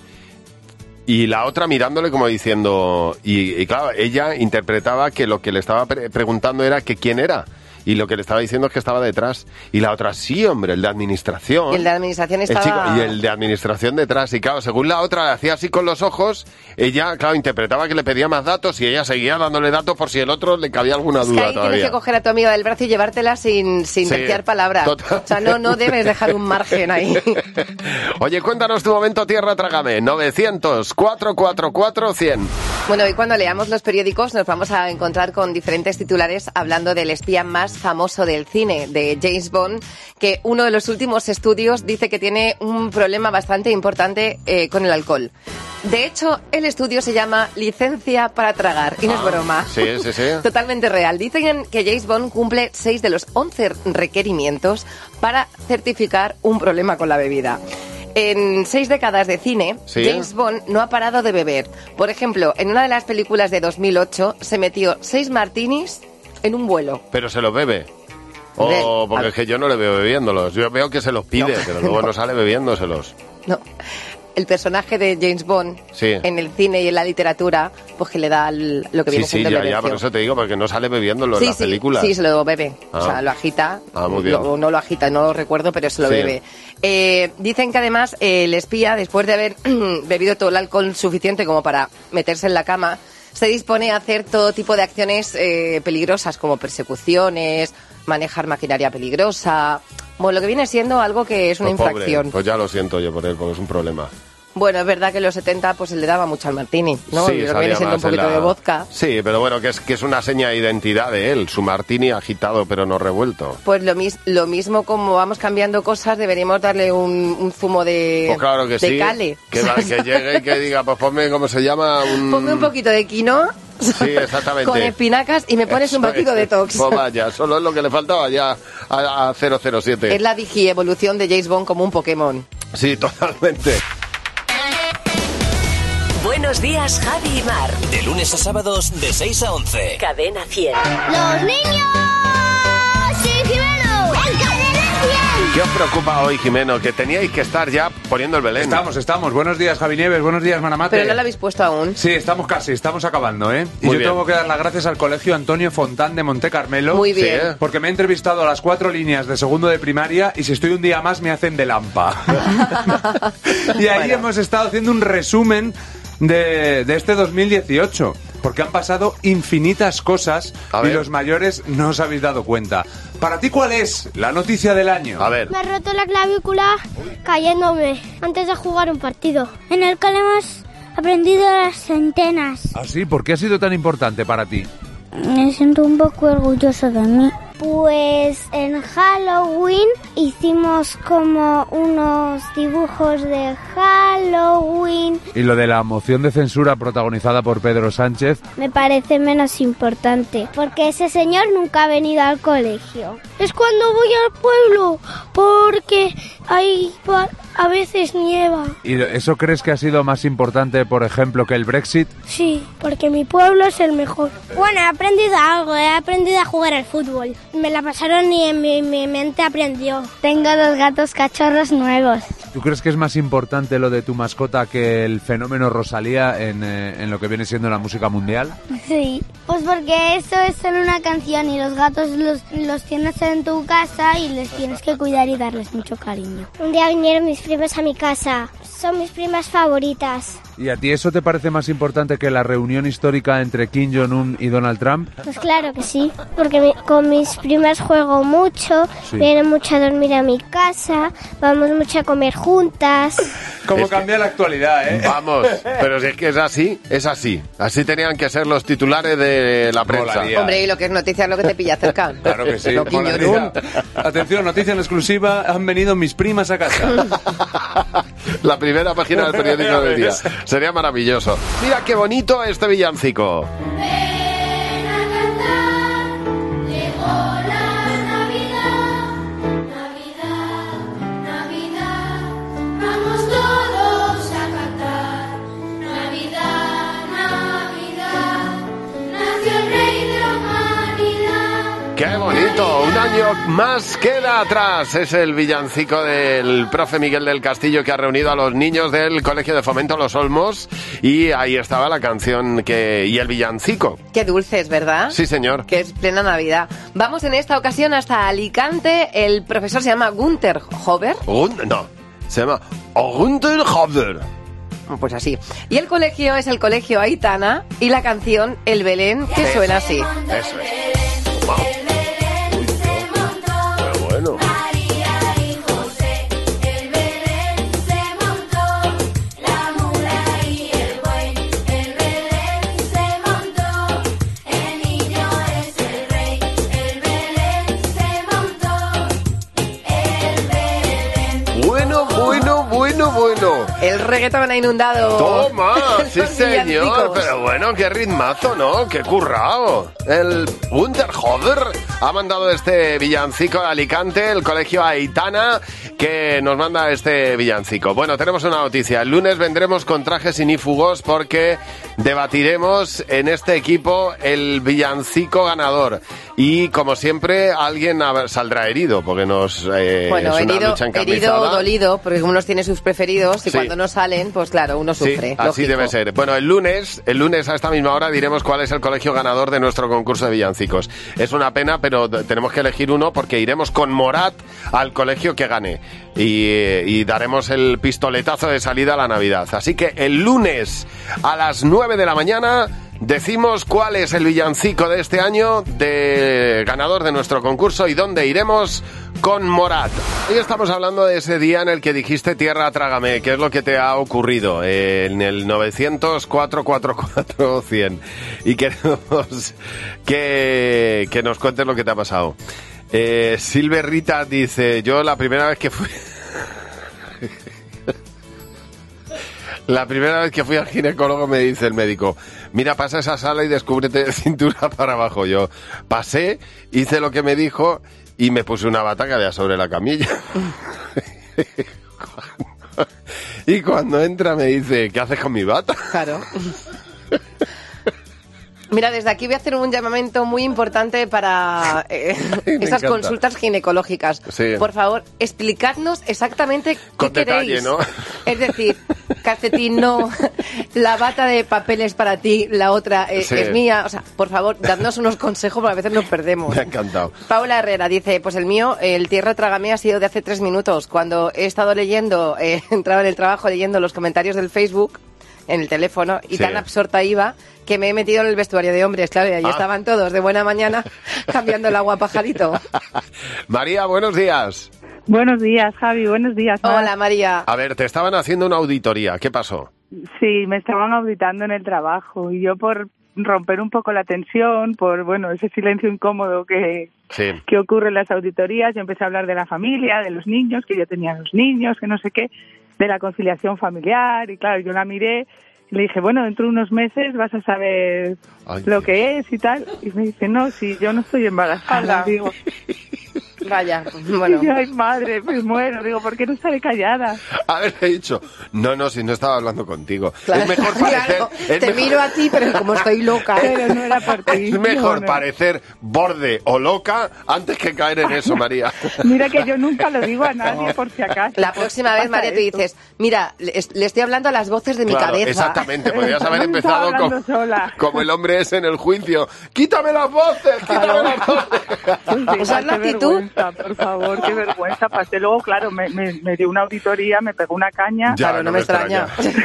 Y la otra mirándole como diciendo... Y claro, ella interpretaba que lo que le estaba preguntando era que quién era. y lo que le estaba diciendo es que estaba detrás. Y la otra, sí, hombre, el de administración.
Y el de administración estaba...
y el de administración detrás. Y claro, según la otra le hacía así con los ojos, ella, claro, interpretaba que le pedía más datos y ella seguía dándole datos por si el otro le cabía alguna duda
ahí
todavía.
Tienes que coger a tu amiga del brazo y llevártela sin terciar palabra. Total. O sea, no debes dejar un margen ahí.
Oye, cuéntanos tu momento tierra trágame. 900-444-100.
Bueno, hoy cuando leamos los periódicos nos vamos a encontrar con diferentes titulares hablando del espía más famoso del cine, de James Bond, que uno de los últimos estudios dice que tiene un problema bastante importante con el alcohol. De hecho, el estudio se llama Licencia para tragar, y no es broma.
Sí.
Totalmente real. Dicen que James Bond cumple 6 de los 11 requerimientos para certificar un problema con la bebida. En 6 décadas de cine, James Bond no ha parado de beber. Por ejemplo, en una de las películas de 2008 se metió 6 martinis en un vuelo.
¿Pero se los bebe? Porque es que yo no le veo bebiéndolos. Yo veo que se los pide, pero luego no sale bebiéndoselos.
No. El personaje de James Bond en el cine y en la literatura, pues que le da lo que viene siendo el bebencio.
Ya, por eso te digo, porque no sale bebiéndolo en la película.
Sí, se lo bebe. O sea, lo agita.
Muy bien.
No lo agita, no lo recuerdo, pero se lo bebe. Dicen que además el espía, después de haber bebido todo el alcohol suficiente como para meterse en la cama, se dispone a hacer todo tipo de acciones peligrosas, como persecuciones, manejar maquinaria peligrosa. Bueno, lo que viene siendo algo que es una infracción.
Pues ya lo siento yo por él, porque es un problema.
Bueno, es verdad que en los 70 pues él le daba mucho al martini, ¿no? Sí, lo que viene siendo un poquito de vodka.
Sí, pero bueno, que es una seña de identidad de él, su martini agitado pero no revuelto.
Pues lo mismo, como vamos cambiando cosas, deberíamos darle un zumo de,
pues claro que
de cale.
Que llegue y que diga, pues ponme, ¿cómo se llama?
Ponme un poquito de quinoa.
Sí, exactamente.
Con espinacas y me pones un batido de tox.
Pues vaya, solo es lo que le faltaba ya a 007.
Es la digievolución de James Bond como un Pokémon.
Sí, totalmente.
Buenos días, Javi y Mar. De lunes a sábados, de 6 a 11. Cadena 100.
¡Los niños! ¡Sí, Jimeno! ¡En Cadena 100!
¿Qué os preocupa hoy, Jimeno? Que teníais que estar ya poniendo el Belén.
Estamos. Buenos días, Javi Nieves. Buenos días, Manamate.
Pero no lo habéis puesto aún.
Sí, estamos acabando, ¿eh? Y yo tengo que dar las gracias al Colegio Antonio Fontán de Montecarmelo.
Muy bien.
Sí,
porque me he entrevistado a las 4 líneas de segundo de primaria y si estoy un día más me hacen de lampa. Y ahí hemos estado haciendo un resumen de este 2018, porque han pasado infinitas cosas y los mayores no os habéis dado cuenta. Para ti, ¿cuál es la noticia del año?
A ver.
Me he roto la clavícula cayéndome antes de jugar un partido. En el que le hemos aprendido las centenas.
¿Ah, sí? ¿Por qué ha sido tan importante para ti?
Me siento un poco orgulloso de mí. Pues en Halloween hicimos como unos dibujos de Halloween.
¿Y lo de la moción de censura protagonizada por Pedro Sánchez?
Me parece menos importante, porque ese señor nunca ha venido al colegio. Es cuando voy al pueblo, porque ahí a veces nieva.
¿Y eso crees que ha sido más importante, por ejemplo, que el Brexit?
Sí, porque mi pueblo es el mejor. Bueno, he aprendido algo, he aprendido a jugar al fútbol. Me la pasaron y en mi mente aprendió. Tengo 2 gatos cachorros nuevos.
¿Tú crees que es más importante lo de tu mascota que el fenómeno Rosalía en lo que viene siendo la música mundial?
Sí, pues porque eso es solo una canción y los gatos los tienes en tu casa y les tienes que cuidar y darles mucho cariño. Un día vinieron mis primas a mi casa. Son mis primas favoritas.
¿Y a ti eso te parece más importante que la reunión histórica entre Kim Jong-un y Donald Trump?
Pues claro que sí, porque con mis primas juego mucho, vienen mucho a dormir a mi casa, vamos mucho a comer juntas.
¿Cómo cambia la actualidad, eh?
Vamos, pero si es que es así. Así tenían que ser los titulares de la prensa.
Molaría. Hombre, y lo que es noticia es lo que te pilla cerca.
Claro que sí. Atención, noticia en exclusiva, han venido mis primas a casa.
La primera página del periódico del día. Sería maravilloso. Mira qué bonito este villancico.
Ven a cantar, llegó la Navidad, Navidad, vamos todos a cantar. Navidad, nació el rey de la humanidad.
¡Qué bonito! Un año más queda atrás. Es el villancico del profe Miguel del Castillo, que ha reunido a los niños del Colegio de Fomento Los Olmos, y ahí estaba la canción y el villancico.
Qué dulces, ¿verdad?
Sí, señor.
Que es plena Navidad. Vamos en esta ocasión hasta Alicante. El profesor se llama Günther Hover.
Se llama Günther Hover.
Pues así. Y el colegio es el Colegio Aitana, y la canción El Belén, que suena así.
Eso es. Wow. Pero bueno. Bueno.
El reggaetón ha inundado.
¡Toma! Sí, señor. Pero bueno, qué ritmazo, ¿no? ¡Qué currao! El Günther Hover ha mandado este villancico de Alicante, el Colegio Aitana, que nos manda este villancico. Bueno, tenemos una noticia. El lunes vendremos con trajes inífugos porque debatiremos en este equipo el villancico ganador. Y, como siempre, alguien saldrá herido, porque es una lucha encarnizada.
Herido o dolido, porque uno tiene sus preferidos, y cuando no salen, pues claro, uno sufre.
Sí, así debe ser. Bueno, el lunes a esta misma hora diremos cuál es el colegio ganador de nuestro concurso de villancicos. Es una pena, pero tenemos que elegir uno, porque iremos con Morat al colegio que gane. Y daremos el pistoletazo de salida a la Navidad. Así que el lunes a las 9 de la mañana decimos cuál es el villancico de este año de ganador de nuestro concurso y dónde iremos con Morat. Hoy estamos hablando de ese día en el que dijiste tierra trágame. ¿Qué es lo que te ha ocurrido? En el 900-444-100. Y queremos que nos cuentes lo que te ha pasado. Silver Rita dice, yo la primera vez que fui... La primera vez que fui al ginecólogo me dice el médico, mira, pasa esa sala y descúbrete de cintura para abajo. Yo pasé, hice lo que me dijo y me puse una bata que había sobre la camilla. Y cuando entra me dice, ¿qué haces con mi bata?
Claro. Mira, desde aquí voy a hacer un llamamiento muy importante para esas consultas ginecológicas. Sí. Por favor, explicadnos exactamente qué queréis. ¿No? Es decir, calcetín no, la bata de papel es para ti, la otra es mía. O sea, por favor, dadnos unos consejos, porque a veces nos perdemos.
Me ha encantado.
Paula Herrera dice, pues el mío, el tierra trágame ha sido de hace 3 minutos. Cuando he estado leyendo, entraba en el trabajo leyendo los comentarios del Facebook, en el teléfono, y tan absorta iba que me he metido en el vestuario de hombres, claro, y ahí estaban todos de buena mañana cambiando el agua pajarito.
María, buenos días.
Buenos días, Javi, buenos días.
Hola, María.
A ver, te estaban haciendo una auditoría, ¿qué pasó?
Sí, me estaban auditando en el trabajo, y yo por romper un poco la tensión, por, ese silencio incómodo que ocurre en las auditorías, yo empecé a hablar de la familia, de los niños, que yo tenía 2 niños, que no sé qué, de la conciliación familiar, y claro, yo la miré y le dije, bueno, dentro de unos meses vas a saber lo que es y tal, y me dice, no, si yo no estoy embarazada, digo.
Vaya, bueno.
Y yo, ay, madre, me muero. Digo, ¿por qué no estaré callada?
Haberle dicho, no, si no estaba hablando contigo. Claro, es mejor parecer...
Claro, miro a ti, pero como estoy loca.
Pero no era por ti.
Es mejor parecer borde o loca antes que caer en eso, María.
Mira que yo nunca lo digo a nadie, por si acaso.
La próxima vez, María, tú dices, mira, le estoy hablando a las voces de mi cabeza.
Exactamente, podrías haber empezado como el hombre ese en el juicio. ¡Quítame las voces! ¡Quítame las voces!
Esa es la actitud. Por favor, qué vergüenza. Pasé luego, claro, me dio una auditoría, me pegó una caña.
Ya,
claro, no me extraña.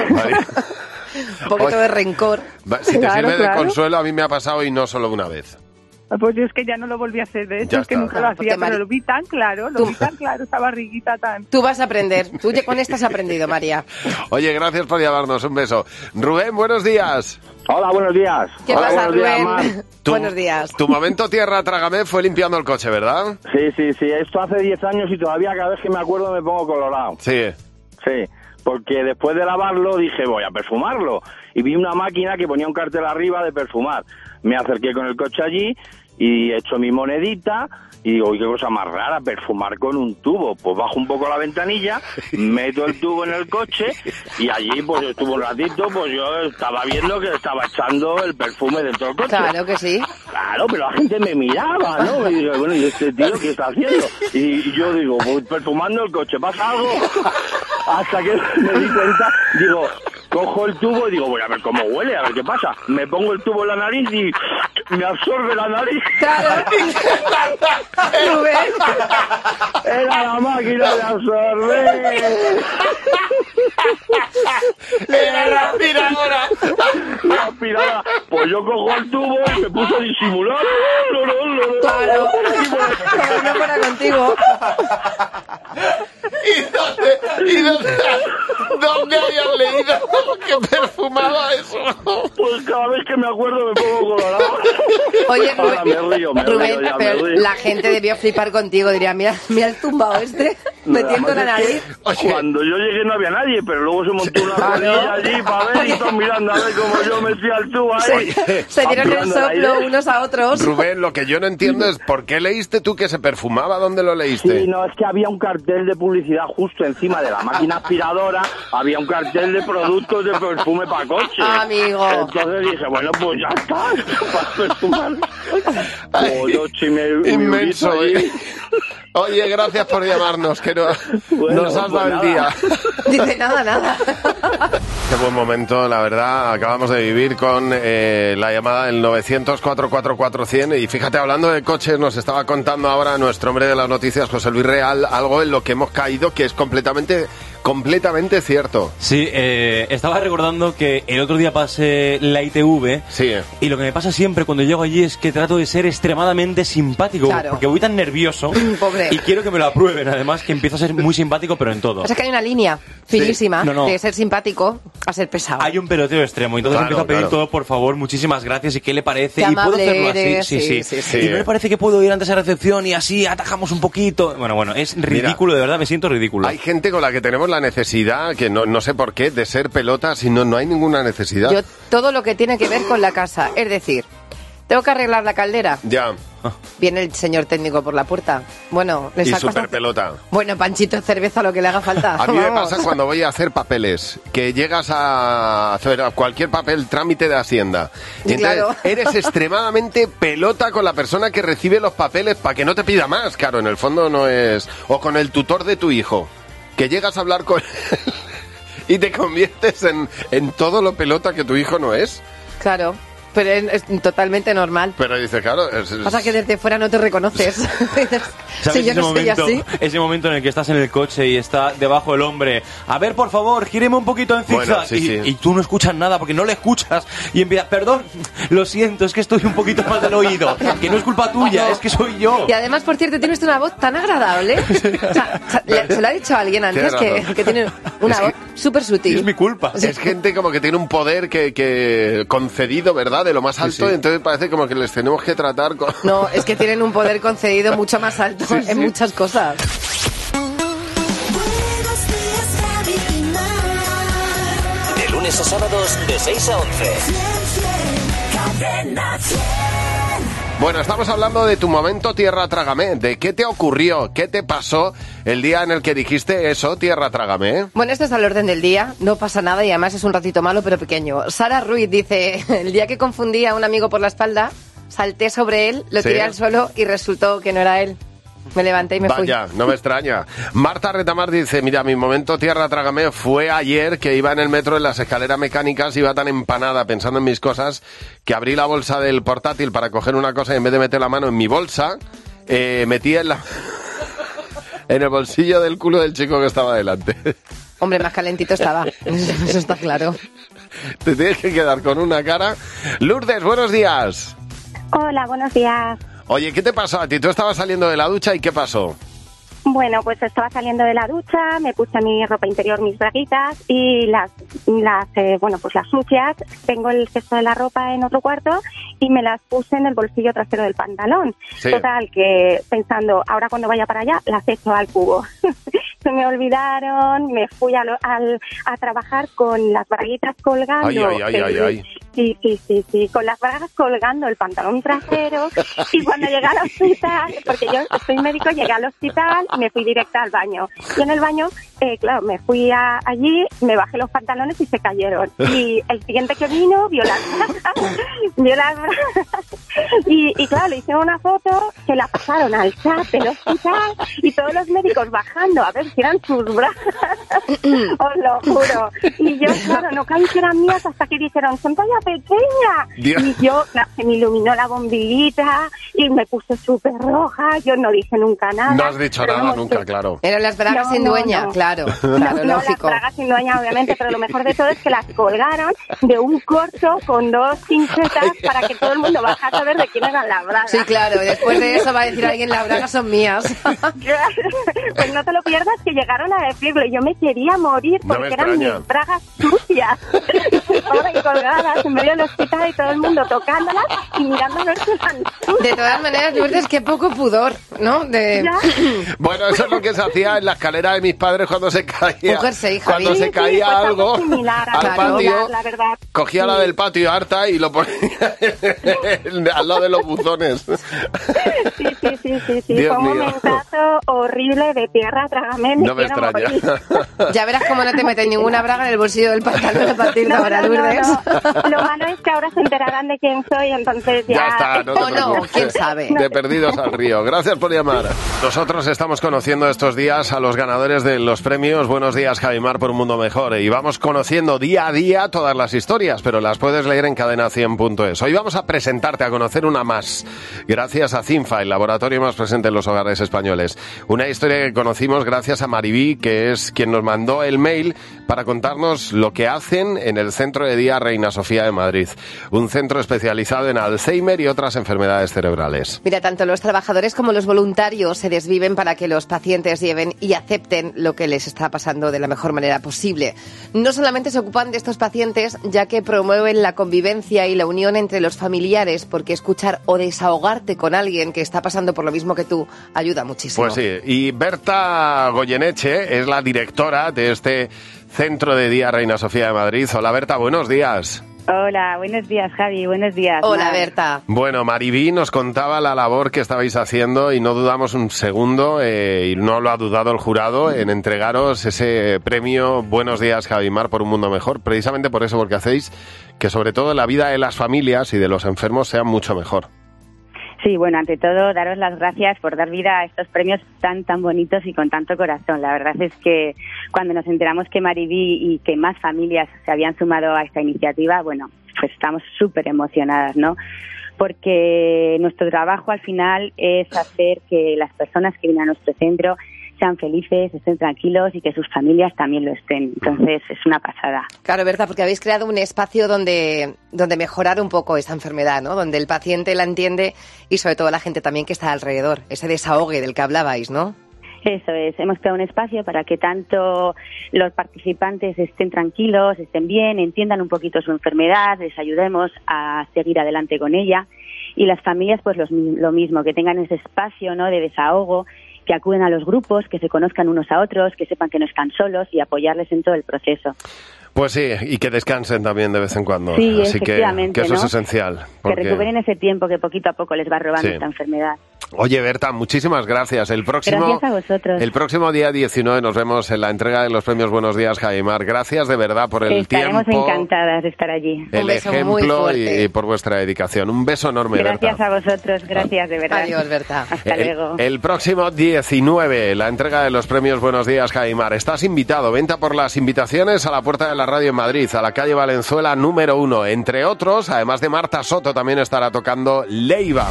Un poquito de rencor.
Si te sirve de consuelo, a mí me ha pasado y no solo una vez.
Pues yo es que ya no lo volví a hacer, de hecho, es que nunca lo hacía, pero lo vi tan claro, esa barriguita tan...
Tú vas a aprender, tú ya con esta has aprendido, María.
Oye, gracias por llamarnos, un beso. Rubén, buenos días.
Hola, buenos días.
¿Qué pasa, Rubén? Buenos días.
Tu momento tierra trágame fue limpiando el coche, ¿verdad?
Sí, esto hace 10 años y todavía cada vez que me acuerdo me pongo colorado.
Sí,
porque después de lavarlo dije, voy a perfumarlo. Y vi una máquina que ponía un cartel arriba de perfumar. Me acerqué con el coche allí y he hecho mi monedita y digo, qué cosa más rara, perfumar con un tubo. Pues bajo un poco la ventanilla, meto el tubo en el coche y allí pues estuve un ratito, pues yo estaba viendo que estaba echando el perfume dentro del coche.
Claro que sí.
Claro, pero la gente me miraba, ¿no? Y dije, bueno, ¿y este tío qué está haciendo? Y yo digo, voy perfumando el coche, ¿pasa algo? Hasta que me di cuenta, digo, cojo el tubo y digo, voy a ver cómo huele, a ver qué pasa. Me pongo el tubo en la nariz y me absorbe la nariz.
Claro.
Rubén. Era la máquina de absorber.
Era la aspiradora.
La aspiradora. Pues yo cojo el tubo y me puse a disimular.
Claro. Pero no fuera contigo.
¿Y dónde habías leído que perfumaba eso?
Pues cada vez que me acuerdo me pongo colorado.
Oye, Rubén, pero
río.
la gente debió flipar contigo. Diría, mira el tumbao metiendo la nariz.
Cuando yo llegué no había nadie, pero luego se montó una rodilla allí para ver y todos mirando a ver cómo yo metía el tubo ahí.
Se dieron el soplo unos a otros.
Rubén, lo que yo no entiendo es ¿por qué leíste tú que se perfumaba? ¿Dónde lo leíste?
Sí, no, es que había un cartel de publicidad justo encima de la máquina aspiradora, había un cartel de productos de perfume para coche.
Amigo.
Entonces dije, bueno, pues ya está, para perfumar.
Inmenso, Oye, gracias por llamarnos, que nos has dado el día.
Dice nada.
Qué buen momento, la verdad. Acabamos de vivir con la llamada del 900-444-100 y fíjate, hablando de coches, nos estaba contando ahora nuestro hombre de las noticias, José Luis Real, algo en lo que hemos caído que es completamente cierto.
Sí, estaba recordando que el otro día pasé la ITV y lo que me pasa siempre cuando llego allí es que trato de ser extremadamente simpático, porque voy tan nervioso y quiero que me lo aprueben, además que empiezo a ser muy simpático pero en todo.
O sea que hay una línea finísima de ser simpático a ser pesado.
Hay un peloteo extremo, entonces empiezo a pedir todo, por favor, muchísimas gracias y qué le parece.
Qué
y puedo hacerlo
eres,
así, sí. Y no le parece que puedo ir antes a recepción y así atajamos un poquito. Bueno, es ridículo. Mira, de verdad, me siento ridículo.
Hay gente con la que tenemos la necesidad, que no sé por qué, de ser pelotas y no hay ninguna necesidad.
Yo todo lo que tiene que ver con la casa, es decir, tengo que arreglar la caldera.
Ya.
Viene el señor técnico por la puerta. Bueno, le saco
super pelota.
Bueno, panchito, cerveza, lo que le haga falta.
A mí me pasa cuando voy a hacer papeles, que llegas a hacer cualquier papel, trámite de Hacienda. Entonces,
claro.
Eres extremadamente pelota con la persona que recibe los papeles para que no te pida más. Claro, en el fondo no es... O con el tutor de tu hijo, que llegas a hablar con él y te conviertes en todo lo pelota que tu hijo no es.
Claro. Pero es totalmente normal.
Pero dice, claro...
Pasa que desde fuera no te reconoces.
¿Sabes
yo no soy así?
Ese momento en el que estás en el coche y está debajo el hombre. A ver, por favor, gíreme un poquito en zigzag.
Bueno,
y tú no escuchas nada porque no le escuchas. Y empieza, perdón, lo siento, es que estoy un poquito mal del oído. Que no es culpa tuya, es que soy yo.
Y además, por cierto, tienes una voz tan agradable. O sea, se lo ha dicho a alguien antes que tiene una voz súper sutil.
Es mi culpa.
Es gente como que tiene un poder que concedido, ¿verdad? De lo más alto, y entonces parece como que les tenemos que tratar con...
No, es que tienen un poder concedido mucho más alto en muchas cosas.
De lunes a sábados de 6 a 11.
Bueno, estamos hablando de tu momento Tierra Trágame. ¿De qué te ocurrió? ¿Qué te pasó el día en el que dijiste eso, Tierra Trágame?
Bueno, esto es al orden del día, no pasa nada y además es un ratito malo pero pequeño. Sara Ruiz dice, el día que confundí a un amigo por la espalda, salté sobre él, lo tiré al suelo y resultó que no era él. Me levanté y me fui.
Vaya, no me extraña. Marta Retamar dice, mira, mi momento Tierra Trágame fue ayer que iba en el metro en las escaleras mecánicas, iba tan empanada pensando en mis cosas que abrí la bolsa del portátil para coger una cosa y en vez de meter la mano en mi bolsa, metí en el bolsillo del culo del chico que estaba delante.
Hombre, más calentito estaba, eso está claro.
Te tienes que quedar con una cara. Lourdes, buenos días.
Hola, buenos días.
Oye, ¿qué te pasó a ti? Tú estabas saliendo de la ducha y ¿qué pasó?
Bueno, pues estaba saliendo de la ducha, me puse mi ropa interior, mis braguitas y las sucias. Tengo el cesto de la ropa en otro cuarto y me las puse en el bolsillo trasero del pantalón. Sí. Total, que pensando, ahora cuando vaya para allá, las echo al cubo. Se me olvidaron, me fui a trabajar con las braguitas colgando.
Ay.
Sí, con las bragas colgando el pantalón trasero. Y cuando llegué al hospital, porque yo soy médico, llegué al hospital y me fui directa al baño. Y en el baño, claro, me fui allí, me bajé los pantalones y se cayeron. Y el siguiente que vino vio las bragas, y claro, le hicieron una foto, se la pasaron al chat del hospital y todos los médicos bajando a ver si eran sus bragas. Os lo juro. Y yo, claro, no caí que eran mías hasta que dijeron, son talla pequeña. Dios. Y yo, claro, se me iluminó la bombillita y me puse súper roja. Yo no dije nunca nada.
No has dicho nada nunca, claro.
Eran las bragas sin dueña, claro,
lógico.
Las
bragas sin dueña, obviamente, pero lo mejor de todo es que las colgaron de un corcho con 2 pincetas para que todo el mundo bajara a ver de quién eran las bragas.
Sí, claro, después de eso va a decir alguien, las bragas son mías.
Pues no te lo pierdas, que llegaron a decirlo. Yo me quería morir porque eran mis bragas sucias. Ahora y colgadas en medio del hospital y todo el mundo tocándolas y mirando a ver si eran sucias.
De todas maneras, Lourdes, qué poco pudor, ¿no?
Bueno, eso es lo que se hacía en la escalera de mis padres cuando se caía. Cuando se caía
pues
algo
similar,
al patio,
la verdad.
Cogía la del patio harta y lo ponía al lado de los buzones.
Sí. Fue un momentazo horrible de tierra, trágame.
No me extraña.
Ya verás cómo no te metes ninguna braga en el bolsillo del pantalón a partir de ahora, Lourdes.
No. Lo malo es que ahora se enterarán de quién soy, entonces ya
está, no,
quién sabe.
De perdidos al río. Gracias por llamar. Nosotros estamos conociendo estos días a los ganadores de los premios Buenos Días, Javimar, por un mundo mejor. Y vamos conociendo día a día todas las historias, pero las puedes leer en cadena100.es. Hoy vamos a presentarte, a conocer una más. Gracias a CINFA, el laboratorio más presente en los hogares españoles. Una historia que conocimos gracias a Maribí, que es quien nos mandó el mail para contarnos lo que hacen en el Centro de Día Reina Sofía de Madrid. Un centro especializado en Alzheimer y otras enfermedades cerebrales.
Mira, tanto los trabajadores como los voluntarios se desviven para que los pacientes lleven y acepten lo que les está pasando de la mejor manera posible. No solamente se ocupan de estos pacientes, ya que promueven la convivencia y la unión entre los familiares, porque escuchar o desahogarte con alguien que está pasando por lo mismo que tú ayuda muchísimo.
Pues sí, y Berta Goyeneche es la directora de este Centro de Día Reina Sofía de Madrid. Hola Berta, buenos días.
Hola, buenos días Javi, buenos días.
Hola Berta.
Bueno, Maribí nos contaba la labor que estabais haciendo y no dudamos un segundo, y no lo ha dudado el jurado, en entregaros ese premio Buenos Días Javimar por un mundo mejor, precisamente por eso, porque hacéis que sobre todo la vida de las familias y de los enfermos sea mucho mejor.
Sí, bueno, ante todo, daros las gracias por dar vida a estos premios tan bonitos y con tanto corazón. La verdad es que cuando nos enteramos que Maribí y que más familias se habían sumado a esta iniciativa, bueno, pues estamos súper emocionadas, ¿no? Porque nuestro trabajo al final es hacer que las personas que vienen a nuestro centro sean felices, estén tranquilos y que sus familias también lo estén. Entonces, es una pasada.
Claro, Berta, porque habéis creado un espacio donde mejorar un poco esta enfermedad, ¿no? Donde el paciente la entiende y sobre todo la gente también que está alrededor. Ese desahogue del que hablabais, ¿no?
Eso es, hemos creado un espacio para que tanto los participantes estén tranquilos, estén bien, entiendan un poquito su enfermedad, les ayudemos a seguir adelante con ella. Y las familias, pues lo mismo, que tengan ese espacio, ¿no?, de desahogo, que acuden a los grupos, que se conozcan unos a otros, que sepan que no están solos y apoyarles en todo el proceso.
Pues sí, y que descansen también de vez en cuando.
Sí,
así que eso, ¿no?, es esencial.
Porque que recuperen ese tiempo que poquito a poco les va robando esta enfermedad.
Oye, Berta, muchísimas gracias.
Gracias a vosotros.
El próximo día 19 nos vemos en la entrega de los premios Buenos Días, Javimar. Gracias de verdad por el tiempo.
Estaremos encantadas de estar allí.
El ejemplo y por vuestra dedicación. Un beso enorme,
Berta. Gracias a vosotros, gracias de verdad.
Adiós, Berta.
Hasta luego.
El próximo 19, la entrega de los premios Buenos Días, Javimar. Estás invitado. Venta por las invitaciones a la Puerta de la Radio en Madrid, a la calle Valenzuela número 1. Entre otros, además de Marta Soto, también estará tocando Leiva.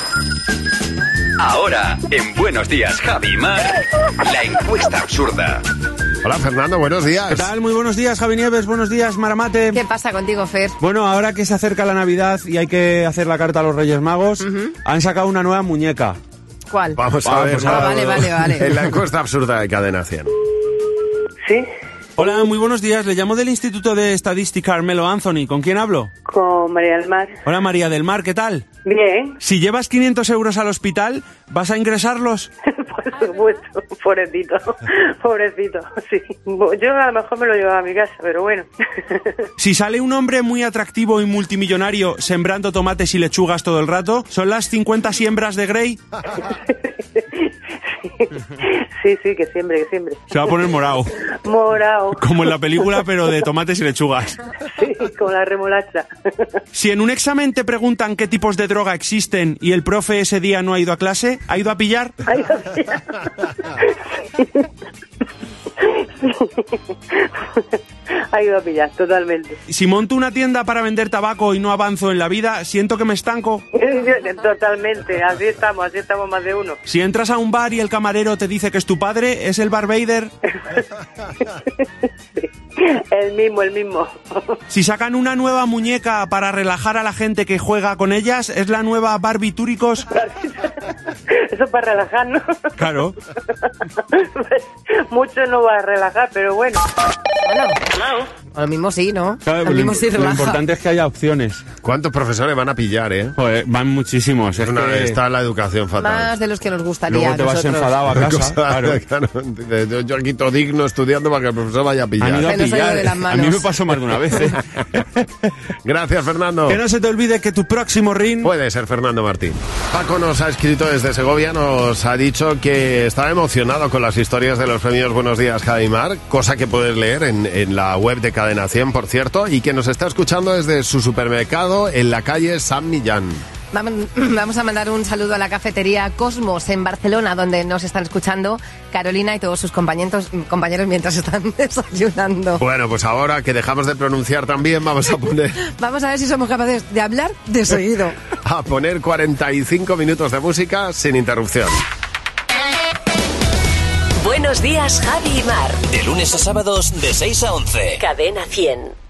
Ahora, en Buenos Días, Javimar, la encuesta absurda.
Hola, Fernando, buenos días.
¿Qué tal? Muy buenos días, Javi Nieves, buenos días, Maramate.
¿Qué pasa contigo, Fer?
Bueno, ahora que se acerca la Navidad y hay que hacer la carta a los Reyes Magos, han sacado una nueva muñeca.
¿Cuál?
Vamos a ver.
Vale.
En la encuesta absurda de Cadena 100.
¿Sí?
Hola, muy buenos días. Le llamo del Instituto de Estadística Carmelo Anthony. ¿Con quién hablo?
Con María del Mar.
Hola, María del Mar, ¿qué tal?
Bien.
Si llevas 500 euros al hospital, ¿vas a ingresarlos?
Por supuesto, pobrecito, sí. Yo a lo mejor me lo llevaba a mi casa, pero bueno.
Si sale un hombre muy atractivo y multimillonario sembrando tomates y lechugas todo el rato, ¿son las 50 siembras de Grey?
Sí, que siempre.
Se va a poner morado. Como en la película, pero de tomates y lechugas.
Sí, como la remolacha.
Si en un examen te preguntan qué tipos de droga existen y el profe ese día no ha ido a clase, ¿ha ido a pillar?
Ha ido a pillar. Ha ido a pillar, totalmente.
Si monto una tienda para vender tabaco y no avanzo en la vida, ¿siento que me estanco?
Totalmente, así estamos más de uno.
Si entras a un bar y el camarero te dice que es tu padre, ¿es el Bar Vader?
Sí, el mismo.
Si sacan una nueva muñeca para relajar a la gente que juega con ellas, ¿es la nueva Barbie Túricos?
Eso para relajar, ¿no?
Claro.
Mucho no va a relajar, pero bueno.
Lo mismo sí, ¿no?
Claro,
lo mismo sí relaja.
Lo importante es que haya opciones.
¿Cuántos profesores van a pillar,
Joder, van muchísimos.
Está la educación fatal.
Más de los que nos gustaría.
Luego te vas enfadado a casa. Claro.
Yo aquí todo digno estudiando para que el profesor vaya a pillar.
Han ido a pillar. A mí me pasó más de una vez.
Gracias, Fernando.
Que no se te olvide que tu próximo ring
puede ser Fernando Martín. Paco nos ha escrito desde Segovia, nos ha dicho que estaba emocionado con las historias de los premios Buenos Días Javimar, cosa que puedes leer en la web de Cadena 100, por cierto, y que nos está escuchando desde su supermercado en la calle San Millán.
Vamos a mandar un saludo a la cafetería Cosmos en Barcelona, donde nos están escuchando Carolina y todos sus compañeros mientras están desayunando.
Bueno, pues ahora que dejamos de pronunciar también, vamos a poner...
Vamos a ver si somos capaces de hablar de seguido.
A poner 45 minutos de música sin interrupción.
Buenos días, Javi y Mar. De lunes a sábados de 6 a 11. Cadena 100.